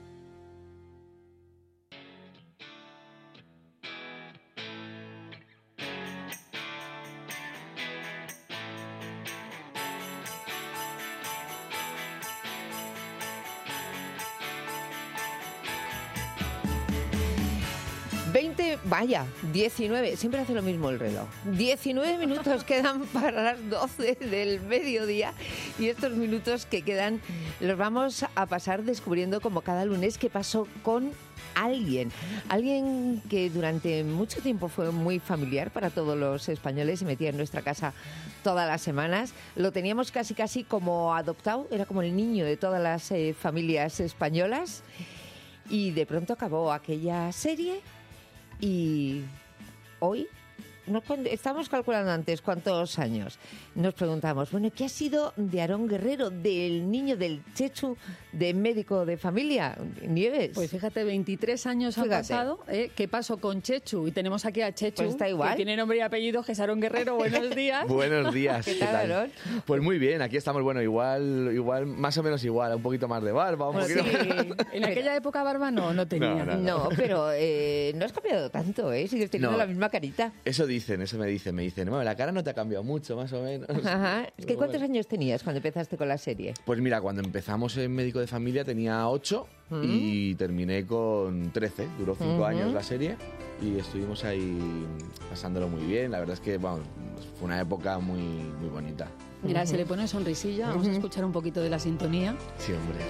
Vaya, 19, siempre hace lo mismo el reloj. 19 minutos quedan para las 12 del mediodía y estos minutos que quedan los vamos a pasar descubriendo como cada lunes qué pasó con alguien que durante mucho tiempo fue muy familiar para todos los españoles, se metía en nuestra casa todas las semanas, lo teníamos casi como adoptado, era como el niño de todas las familias españolas y de pronto acabó aquella serie. Y hoy, estamos calculando antes cuántos años, nos preguntamos, bueno, ¿qué ha sido de Aarón Guerrero, del niño del Chechu, de médico de familia? Nieves. Pues fíjate, 23 años han pasado. ¿Qué pasó con Chechu? Y tenemos aquí a Chechu, pues está igual, que tiene nombre y apellido, que es Aarón Guerrero. Buenos días. Buenos días. ¿Qué tal, Aarón? Pues muy bien, aquí estamos, bueno, igual, más o menos igual, un poquito más de barba, un poquito sí. En aquella época barba no tenía. No, pero no has cambiado tanto, sigues teniendo la misma carita. Eso me dicen, bueno, la cara no te ha cambiado mucho, más o menos. Ajá. Es que ¿cuántos años tenías cuando empezaste con la serie? Pues mira, cuando empezamos en Médico de Familia tenía 8 y terminé con 13. Duró 5 años la serie y estuvimos ahí pasándolo muy bien. La verdad es que fue una época muy, muy bonita. Mira, se le pone sonrisilla. Vamos a escuchar un poquito de la sintonía. Sí, hombre.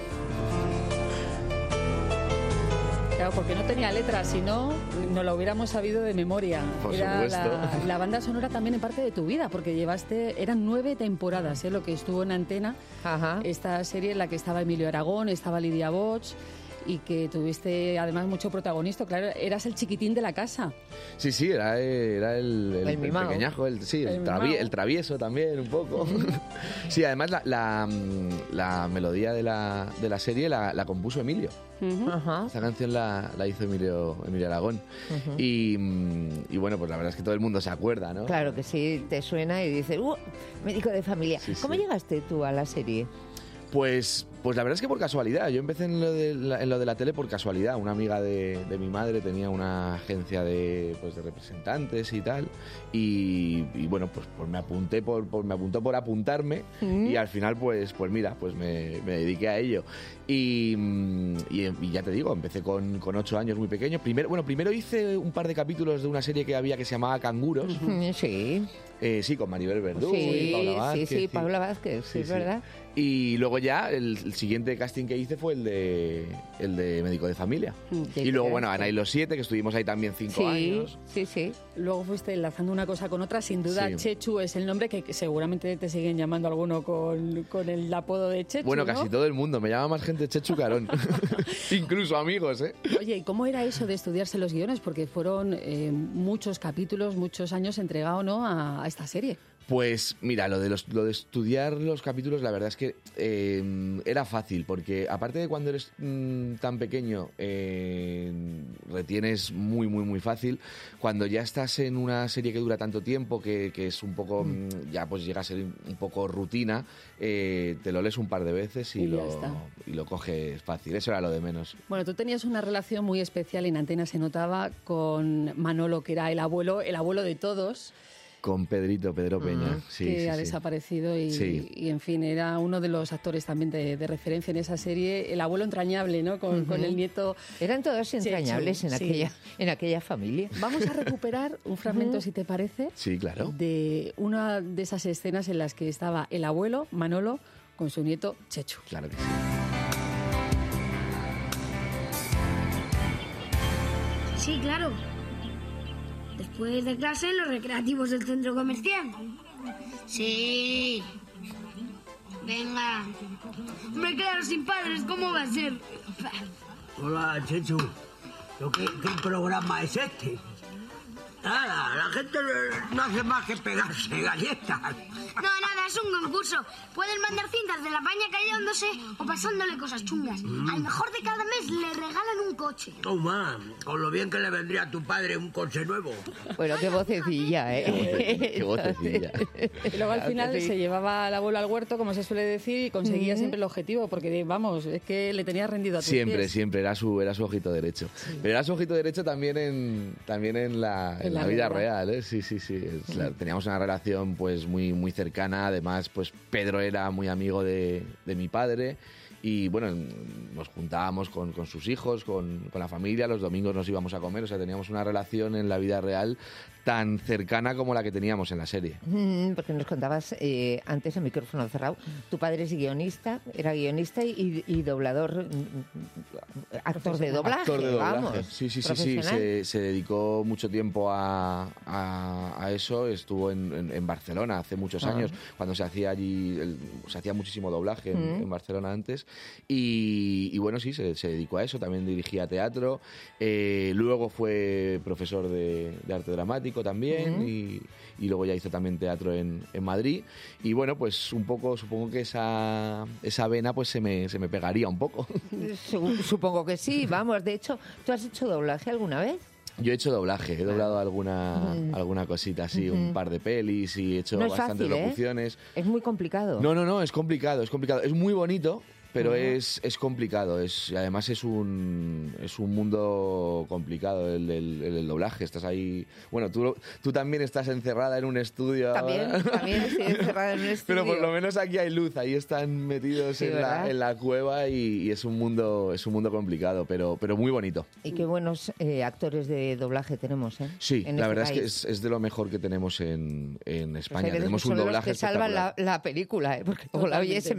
Claro, porque no tenía letras, si no, no lo hubiéramos sabido de memoria. Por Era supuesto. la banda sonora también en parte de tu vida, porque eran 9 temporadas, lo que estuvo en antena. Ajá. Esta serie en la que estaba Emilio Aragón, estaba Lidia Bosch, y que tuviste además mucho protagonista. Claro, eras el chiquitín de la casa. Sí, era el pequeñajo, el travieso también un poco. Sí, además la melodía de la serie la compuso Emilio. Esta canción la hizo Emilio Aragón. Y bueno, pues la verdad es que todo el mundo se acuerda, ¿no? Claro que sí, te suena y dices, médico de familia. Sí, ¿Cómo llegaste tú a la serie? Pues la verdad es que por casualidad. Yo empecé en lo de la tele por casualidad. Una amiga de mi madre tenía una agencia de representantes y tal. Y bueno, pues me apuntó por apuntarme. Y al final, pues mira, pues me dediqué a ello. Y ya te digo, empecé con 8 años, muy pequeño. Primero hice un par de capítulos de una serie que había que se llamaba Canguros. Sí. Sí, con Maribel Verdú y Paula Vázquez. Sí, Paula Vázquez, sí, es verdad. Y luego ya el siguiente casting que hice fue el de médico de familia. Y luego, bueno, Ana y los 7, que estuvimos ahí también 5 años. Sí. Luego fuiste enlazando una cosa con otra. Sin duda, Chechu es el nombre que seguramente te siguen llamando alguno con el apodo de Chechu, Bueno, ¿no? casi todo el mundo. Me llama más gente Chechu que Aarón. Incluso amigos, ¿eh? Oye, ¿y cómo era eso de estudiarse los guiones? Porque fueron muchos capítulos, muchos años entregado, ¿no?, a esta serie. Pues mira, lo de estudiar los capítulos, la verdad es que era fácil, porque aparte de cuando eres tan pequeño, retienes muy, muy, muy fácil. Cuando ya estás en una serie que dura tanto tiempo, que es un poco, ya pues llega a ser un poco rutina, te lo lees un par de veces y lo coges fácil. Eso era lo de menos. Bueno, tú tenías una relación muy especial, en Antena se notaba, con Manolo, que era el abuelo de todos. Con Pedro Peña, que ha desaparecido y, en fin, era uno de los actores también de referencia en esa serie, el abuelo entrañable, ¿no? Con el nieto. Eran todos entrañables en aquella familia. Vamos a recuperar un fragmento, si te parece, claro, de una de esas escenas en las que estaba el abuelo, Manolo, con su nieto, Chechu. Claro que sí. Sí, claro. Después de clase en los recreativos del centro comercial. Sí. Venga. Hombre, claro, sin padres, ¿cómo va a ser? Hola, Chechu. ¿Qué programa es este? Nada, la gente no hace más que pegarse galletas. No, nada, es un concurso. Pueden mandar cintas de la paña cayéndose o pasándole cosas chungas. Al mejor de cada mes le regalan un coche. Toma, con lo bien que le vendría a tu padre un coche nuevo. Bueno, qué vocecilla, ¿eh? Qué vocecilla. Y luego al final se llevaba al abuelo al huerto, como se suele decir, y conseguía siempre el objetivo, porque, vamos, es que le tenía rendido a tus pies. Siempre, era su ojito derecho. Sí. Pero era su ojito derecho también en la vida real, ¿eh? Sí. Teníamos una relación pues muy, muy cercana. Además, pues Pedro era muy amigo de mi padre. Y bueno, nos juntábamos con sus hijos, con la familia, los domingos nos íbamos a comer, o sea, teníamos una relación en la vida real tan cercana como la que teníamos en la serie. Porque nos contabas antes, en micrófono cerrado, tu padre es guionista, era guionista y doblador, actor de doblaje. Actor de doblaje, vamos, sí, se dedicó mucho tiempo a eso, estuvo en Barcelona hace muchos años, cuando se hacía allí, se hacía muchísimo doblaje en Barcelona antes. Y bueno, sí, se dedicó a eso, también dirigía teatro, luego fue profesor de arte dramático también, y luego ya hizo también teatro en Madrid, y bueno, pues un poco, supongo que esa vena pues se me pegaría un poco. Supongo que sí, vamos, de hecho, ¿tú has hecho doblaje alguna vez? Yo he hecho doblaje, he doblado alguna cosita así, un par de pelis, y he hecho bastantes locuciones. Es muy complicado. No, es complicado. Es muy bonito, pero es complicado, y además es un mundo complicado el doblaje. Estás ahí, bueno, tú también estás encerrada en un estudio. También estoy encerrada en un estudio. Pero por lo menos aquí hay luz, ahí están metidos en la cueva, y es un mundo complicado, pero muy bonito. Y qué buenos actores de doblaje tenemos, ¿eh? Sí, en la verdad país. es que es de lo mejor que tenemos en España. O sea, tenemos un doblaje que salvan la película, ¿eh? Porque luego la oyes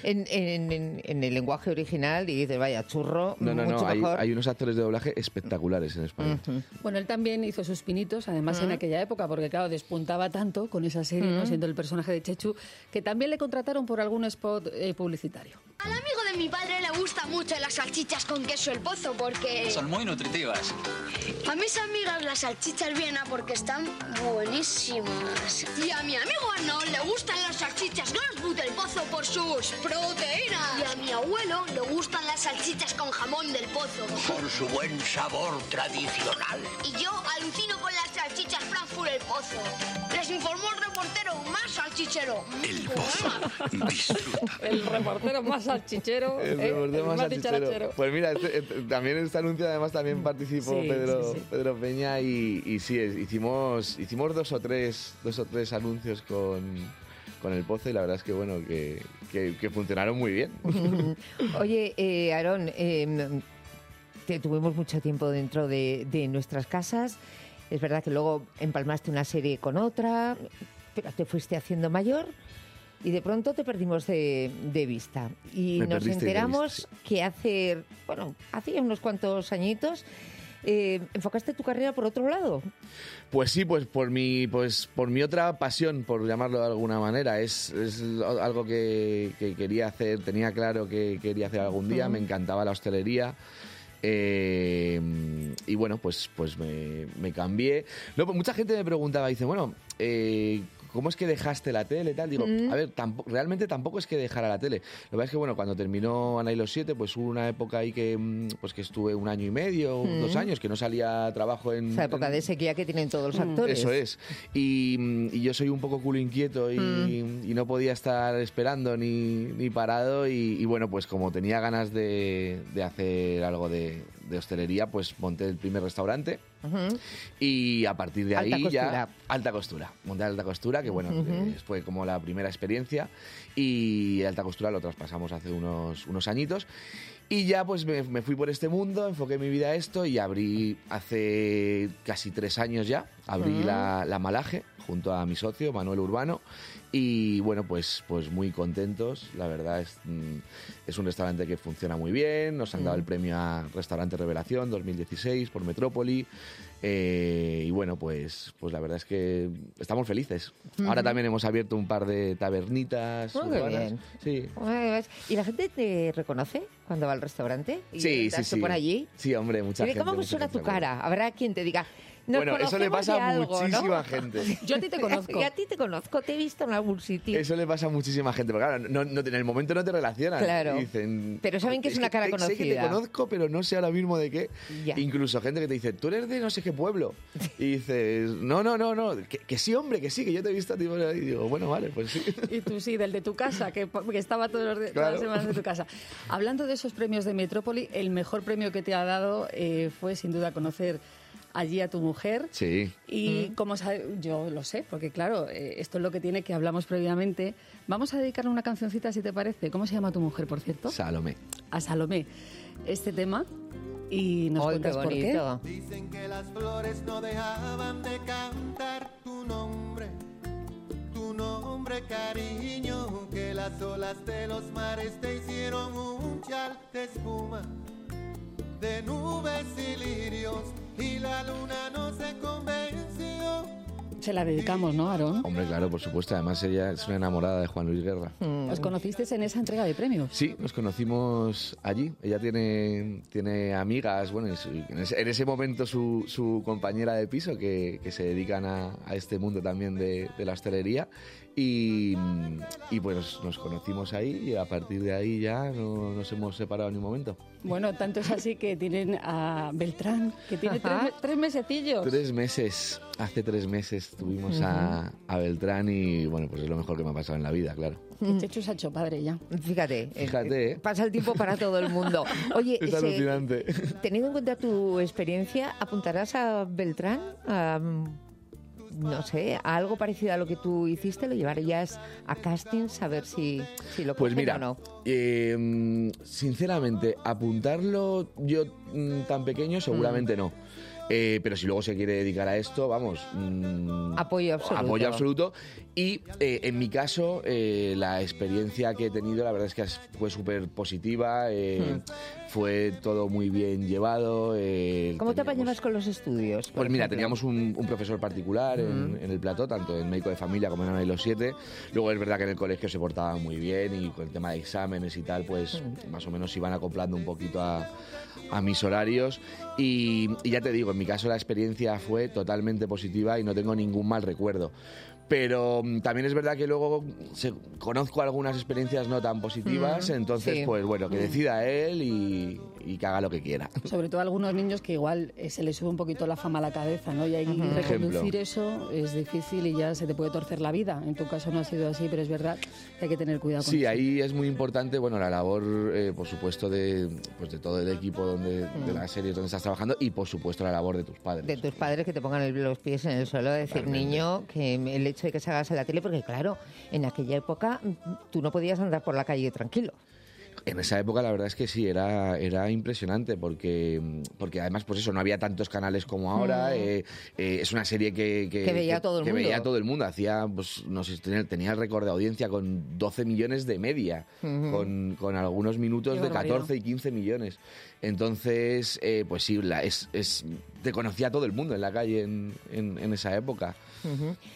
en el lenguaje original y dices, vaya, churro, mucho mejor. Hay unos actores de doblaje espectaculares en España. Bueno, él también hizo sus pinitos, además en aquella época, porque claro, despuntaba tanto con esa serie, ¿no? Siendo el personaje de Chechu, que también le contrataron por algún spot publicitario. Al amigo de mi padre le gustan mucho las salchichas con queso El Pozo porque... Son muy nutritivas. A mis amigas las salchichas Viena porque están buenísimas. Y a mi amigo Arnold le gustan las salchichas Glasgow del Pozo por sus proteínas. Y a mi abuelo le gustan las salchichas con jamón del Pozo. Por su buen sabor tradicional. Y yo alucino con las salchichas Frankfurt El Pozo. Les informó el reportero más salchichero. El Pozo. Disfruta. El reportero más salchichero. El reportero más salchichero. Pues mira, también en este anuncio además también participó Pedro Peña, y sí, hicimos 2 o 3 anuncios con El Pozo, y la verdad es que bueno, que funcionaron muy bien. Oye, Aarón, te tuvimos mucho tiempo dentro de nuestras casas. Es verdad que luego empalmaste una serie con otra, pero te fuiste haciendo mayor y de pronto te perdimos de vista. Y nos enteramos que hace unos cuantos añitos enfocaste tu carrera por otro lado. Pues sí, pues por mi otra pasión, por llamarlo de alguna manera. Es algo que quería hacer, tenía claro que quería hacer algún día. Me encantaba la hostelería. Y bueno, pues me cambié. Luego, mucha gente me preguntaba, dice, bueno, ¿cómo es que dejaste la tele? Tal. Digo, a ver, realmente tampoco es que dejara la tele. Lo que pasa es que, bueno, cuando terminó Ana y los 7, pues hubo una época ahí que estuve 1 año y medio, 2 años, que no salía a trabajo en... Esa época de sequía que tienen todos los actores. Eso es. Y yo soy un poco culo inquieto y no podía estar esperando ni parado. Y bueno, pues como tenía ganas de hacer algo de hostelería, pues monté el primer restaurante. Y a partir de ahí ya... Alta costura. Monté Alta Costura, que bueno, fue como la primera experiencia. Y Alta Costura lo traspasamos hace unos añitos. Y ya pues me fui por este mundo, enfoqué mi vida a esto y abrí hace casi 3 años ya, abrí la Malaje junto a mi socio Manuel Urbano y bueno, pues muy contentos, la verdad es un restaurante que funciona muy bien, nos han dado el premio a Restaurante Revelación 2016 por Metrópoli y bueno, pues la verdad es que estamos felices. Ahora también hemos abierto un par de tabernitas urbanas. Sí. ¿Y la gente te reconoce cuando va al restaurante? ¿Y sí. por allí? Sí, hombre, mucha gente. ¿Cómo suena tu cara? Habrá quien te diga... Bueno, eso le pasa a muchísima gente. Yo a ti te conozco. Y a ti te conozco, te he visto en algún sitio. Eso le pasa a muchísima gente, porque claro, no, en el momento no te relacionan. Claro. Dicen, pero saben que es una cara conocida. Sé que te conozco, pero no sé ahora mismo de qué. Ya. Incluso gente que te dice, tú eres de no sé qué pueblo. Y dices, no, que sí, hombre, que sí, que yo te he visto a ti. Y digo, bueno, vale, pues sí. Y tú sí, del de tu casa, que estaba todas las semanas de tu casa. Hablando de esos premios de Metrópoli, el mejor premio que te ha dado fue sin duda conocer allí a tu mujer. Sí. Y como yo lo sé, porque claro, esto es lo que tiene que hablamos previamente. Vamos a dedicarle una cancioncita, si te parece. ¿Cómo se llama tu mujer, por cierto? Salomé. A Salomé. Este tema y nos cuentas por qué. Dicen que las flores no dejaban de cantar tu nombre, cariño, que las olas de los mares te hicieron un chal de espuma, de nubes y lirios, y la luna no se convenció. Se la dedicamos, ¿no, Aarón? Hombre, claro, por supuesto. Además, ella es una enamorada de Juan Luis Guerra. ¿Os conocisteis en esa entrega de premios? Sí, nos conocimos allí. Ella tiene amigas, bueno, en ese momento su compañera de piso que se dedican a este mundo también de la hostelería. Y pues nos conocimos ahí y a partir de ahí ya no nos hemos separado ni un momento. Bueno, tanto es así que tienen a Beltrán, que tiene 3 mesecillos. 3 meses. Hace 3 meses tuvimos a Beltrán y bueno, pues es lo mejor que me ha pasado en la vida, claro. Que Chechu se ha hecho padre ya. Fíjate, pasa el tiempo para todo el mundo. Oye, es alucinante. Teniendo en cuenta tu experiencia, ¿apuntarás a Beltrán no sé, a algo parecido a lo que tú hiciste? ¿Lo llevarías a castings a ver si lo pues mira, o no? Sinceramente, apuntarlo yo tan pequeño seguramente no. Pero si luego se quiere dedicar a esto, vamos... apoyo absoluto. Apoyo absoluto. Y en mi caso, la experiencia que he tenido, la verdad es que fue súper positiva. Fue todo muy bien llevado. ¿Cómo te apañabas con los estudios? Pues mira, teníamos un profesor particular en el plató, tanto en médico de familia como en Ana y los 7. Luego es verdad que en el colegio se portaba muy bien y con el tema de exámenes y tal, pues más o menos iban acoplando un poquito a mis horarios. Y ya te digo, en mi caso la experiencia fue totalmente positiva y no tengo ningún mal recuerdo. Pero también es verdad que luego conozco algunas experiencias no tan positivas, entonces pues bueno, que decida él y que haga lo que quiera. Sobre todo a algunos niños que igual se les sube un poquito la fama a la cabeza, ¿no? Y hay que reconducir eso es difícil y ya se te puede torcer la vida. En tu caso no ha sido así, pero es verdad que hay que tener cuidado con eso. Sí, ahí es muy importante, bueno, la labor, por supuesto, de todo el equipo de las series donde estás trabajando y, por supuesto, la labor de tus padres. De tus padres que te pongan los pies en el suelo, decir, niño, que el hecho de que salgas en la tele, porque claro, en aquella época tú no podías andar por la calle tranquilo. En esa época la verdad es que sí, era impresionante porque además pues eso, no había tantos canales como ahora, es una serie que veía todo el mundo. Veía todo el mundo, hacía, pues no sé, tenía el récord de audiencia con 12 millones de media, con algunos minutos de 14 y 15 millones. Entonces, pues sí, te conocía todo el mundo en la calle en esa época.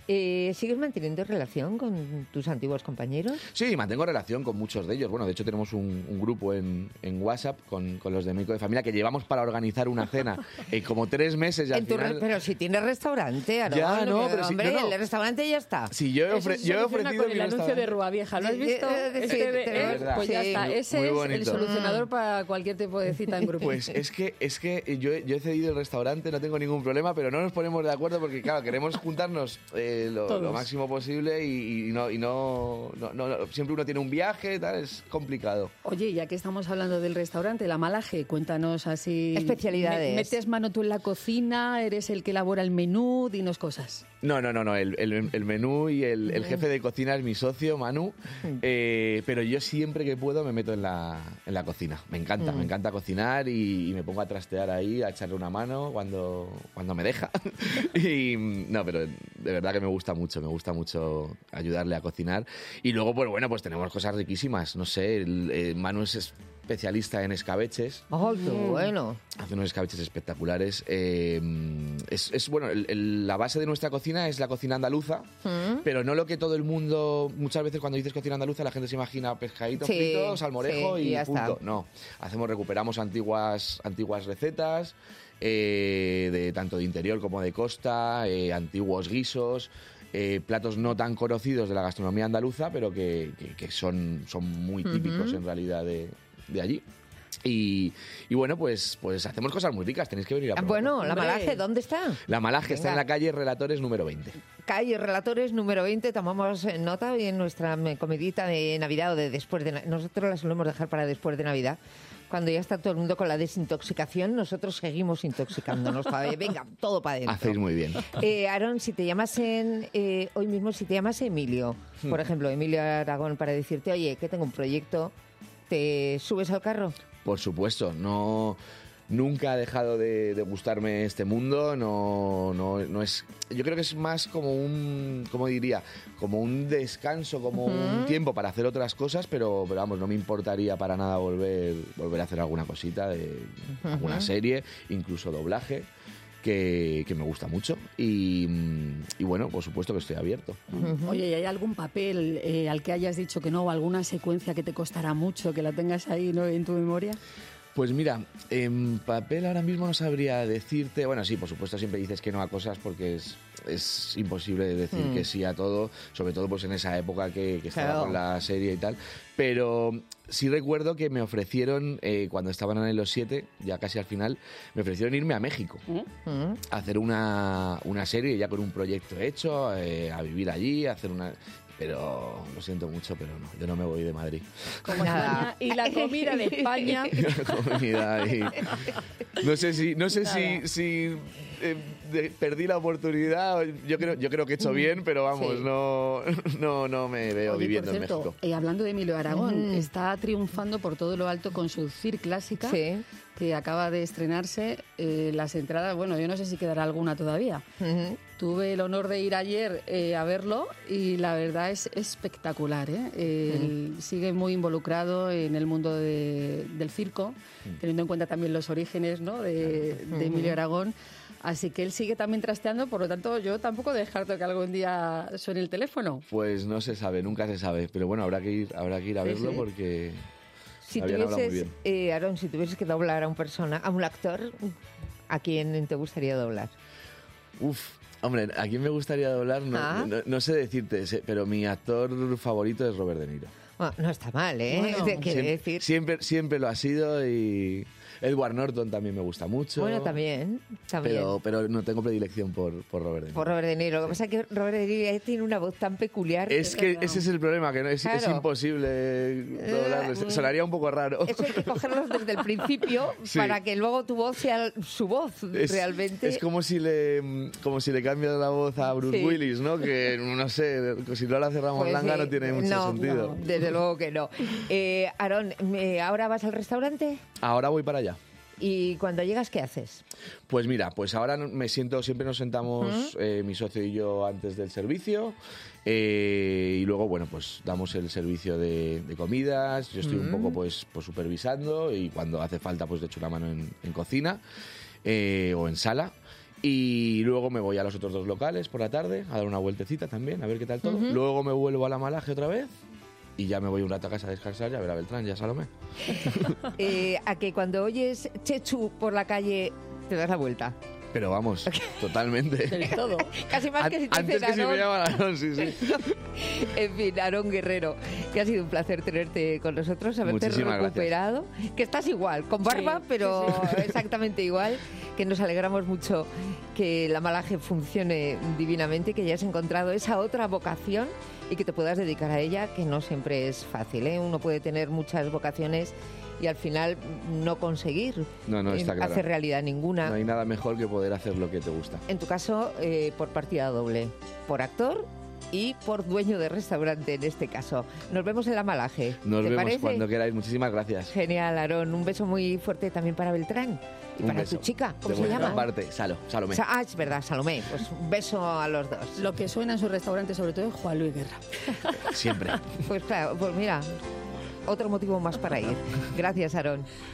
¿Sigues manteniendo relación con tus antiguos compañeros? Sí, mantengo relación con muchos de ellos. Bueno, de hecho tenemos un grupo en WhatsApp con los de Médico de Familia que llevamos para organizar una cena como 3 meses. Y al final... Pero si tienes restaurante, Aarón. Ya, no, pero hombre, si, no. el restaurante ya está. Sí, yo he ofrecido con el anuncio de Rúa Vieja, ¿lo has visto? Pues ya está. Ese es el solucionador para cualquier tipo de cita en grupo. Pues es que yo he cedido el restaurante, no tengo ningún problema, pero no nos ponemos de acuerdo porque, claro, queremos juntarnos lo máximo posible y no, siempre uno tiene un viaje, tal, es complicado. Oye, ya que estamos hablando del restaurante, La Malaje, cuéntanos así... Especialidades. ¿Metes mano tú en la cocina? ¿Eres el que elabora el menú? Dinos cosas. No, el menú y el jefe de cocina es mi socio, Manu, pero yo siempre que puedo me meto en la cocina. Me encanta cocinar y me pongo a trastear ahí, a echarle una mano cuando me deja. Pero de verdad que me gusta mucho ayudarle a cocinar. Y luego, pues tenemos cosas riquísimas. No sé, Manu es especialista en escabeches. ¡Oh, qué bueno! Hace unos escabeches espectaculares. La base de nuestra cocina es la cocina andaluza, pero no lo que todo el mundo... Muchas veces cuando dices cocina andaluza la gente se imagina pescaditos fritos, salmorejo y punto. Está. No, recuperamos antiguas recetas, tanto de interior como de costa, antiguos guisos, platos no tan conocidos de la gastronomía andaluza, pero que son muy típicos en realidad de allí. Y bueno, pues hacemos cosas muy ricas, tenéis que venir a probar. Bueno, La Malaje, ¿dónde está? La Malaje está en la calle Relatores número 20. Calle Relatores número 20, tomamos nota hoy en nuestra comidita de Navidad o de después de Navidad. Nosotros la solemos dejar para después de Navidad. Cuando ya está todo el mundo con la desintoxicación, nosotros seguimos intoxicándonos. Venga, todo para adentro. Hacéis muy bien. Aarón, si te llamasen hoy mismo, si te llamas Emilio, por ejemplo, Emilio Aragón, para decirte, oye, que tengo un proyecto, ¿te subes al carro? Por supuesto, nunca ha dejado de gustarme este mundo, no es... Yo creo que es más como como un descanso, como un tiempo para hacer otras cosas, pero vamos, no me importaría para nada volver a hacer alguna cosita de alguna serie, incluso doblaje, que me gusta mucho y bueno, por supuesto que estoy abierto. Oye, ¿y hay algún papel al que hayas dicho que no, o alguna secuencia que te costará mucho, que la tengas ahí, ¿no?, en tu memoria? Pues mira, en papel ahora mismo no sabría decirte... Bueno, sí, por supuesto siempre dices que no a cosas porque es imposible decir que sí a todo, sobre todo pues en esa época que estaba con la serie y tal. Pero sí recuerdo que me ofrecieron, cuando estaban en los 7, ya casi al final, me ofrecieron irme a México a hacer una serie ya con un proyecto hecho, a vivir allí, a hacer una... Pero lo siento mucho, pero no, yo no me voy de Madrid. Como España y la comida de España. No sé si perdí la oportunidad. Yo creo que he hecho bien, pero vamos, no me veo viviendo en México. Hablando de Emilio Aragón, está triunfando por todo lo alto con su CIR clásica, que acaba de estrenarse. Las entradas, bueno, yo no sé si quedará alguna todavía. Tuve el honor de ir ayer a verlo y la verdad es espectacular. Él sigue muy involucrado en el mundo del circo, teniendo en cuenta también los orígenes, ¿no?, de Emilio Aragón. Así que él sigue también trasteando, por lo tanto yo tampoco descarto que algún día suene el teléfono. Pues no se sabe, nunca se sabe, pero bueno, habrá que ir a verlo porque... Si tuvieses, Aarón, si tuvieses que doblar a un actor, ¿a quién te gustaría doblar? Hombre, ¿a quién me gustaría doblar? No sé decirte, pero mi actor favorito es Robert De Niro. Bueno, no está mal, ¿eh? Bueno, siempre lo ha sido y... Edward Norton también me gusta mucho. Bueno, también. Pero no tengo predilección por Robert De Niro. Por Robert De Niro. Lo que pasa es que Robert De Niro tiene una voz tan peculiar. Es que ese es el problema, que es imposible doblarlo. Sonaría un poco raro. Eso hay que cogerlos desde el principio para que luego tu voz sea su voz, realmente. Es como si le cambias la voz a Bruce Willis, ¿no? Que, no sé, si no la hace Ramón Langa no tiene mucho sentido. No, desde luego que no. Aarón, ¿ahora vas al restaurante? Ahora voy para allá. ¿Y cuando llegas qué haces? Pues mira, pues ahora siempre nos sentamos mi socio y yo antes del servicio y luego, bueno, pues damos el servicio de comidas, yo estoy un poco pues supervisando y cuando hace falta pues le echo la mano en cocina o en sala. Y luego me voy a los otros 2 locales por la tarde a dar una vueltecita también, a ver qué tal todo. Luego me vuelvo a la Malaje otra vez y ya me voy un rato a casa a descansar y a ver a Beltrán y a Salomé. A que cuando oyes Chechu por la calle te das la vuelta. Pero vamos, totalmente. Del todo. Casi más que si te antes dicen que si me Aarón. llaman Aarón, sí. En fin, Aarón Guerrero, que ha sido un placer tenerte con nosotros, haberte Muchísimas recuperado. Que estás igual, con barba, Sí, pero sí. exactamente igual. Que nos alegramos mucho que la Malaje funcione divinamente, que hayas encontrado esa otra vocación y que te puedas dedicar a ella, que no siempre es fácil, ¿eh? Uno puede tener muchas vocaciones y al final no conseguir No, está claro. hacer realidad ninguna. No hay nada mejor que poder hacer lo que te gusta. En tu caso, por partida doble, por actor y por dueño de restaurante en este caso. Nos vemos en la Malaje. Nos ¿Te vemos parece? cuando queráis. Muchísimas gracias. Genial, Aarón. Un beso muy fuerte también para Beltrán y Un para beso. tu chica. ¿Cómo De se vuestra llama? parte, Salomé. Es verdad, Salomé. Pues un beso a los dos. Lo que suena en su restaurante sobre todo es Juan Luis Guerra. Siempre. Pues claro, pues mira, otro motivo más para ir. Gracias, Aarón.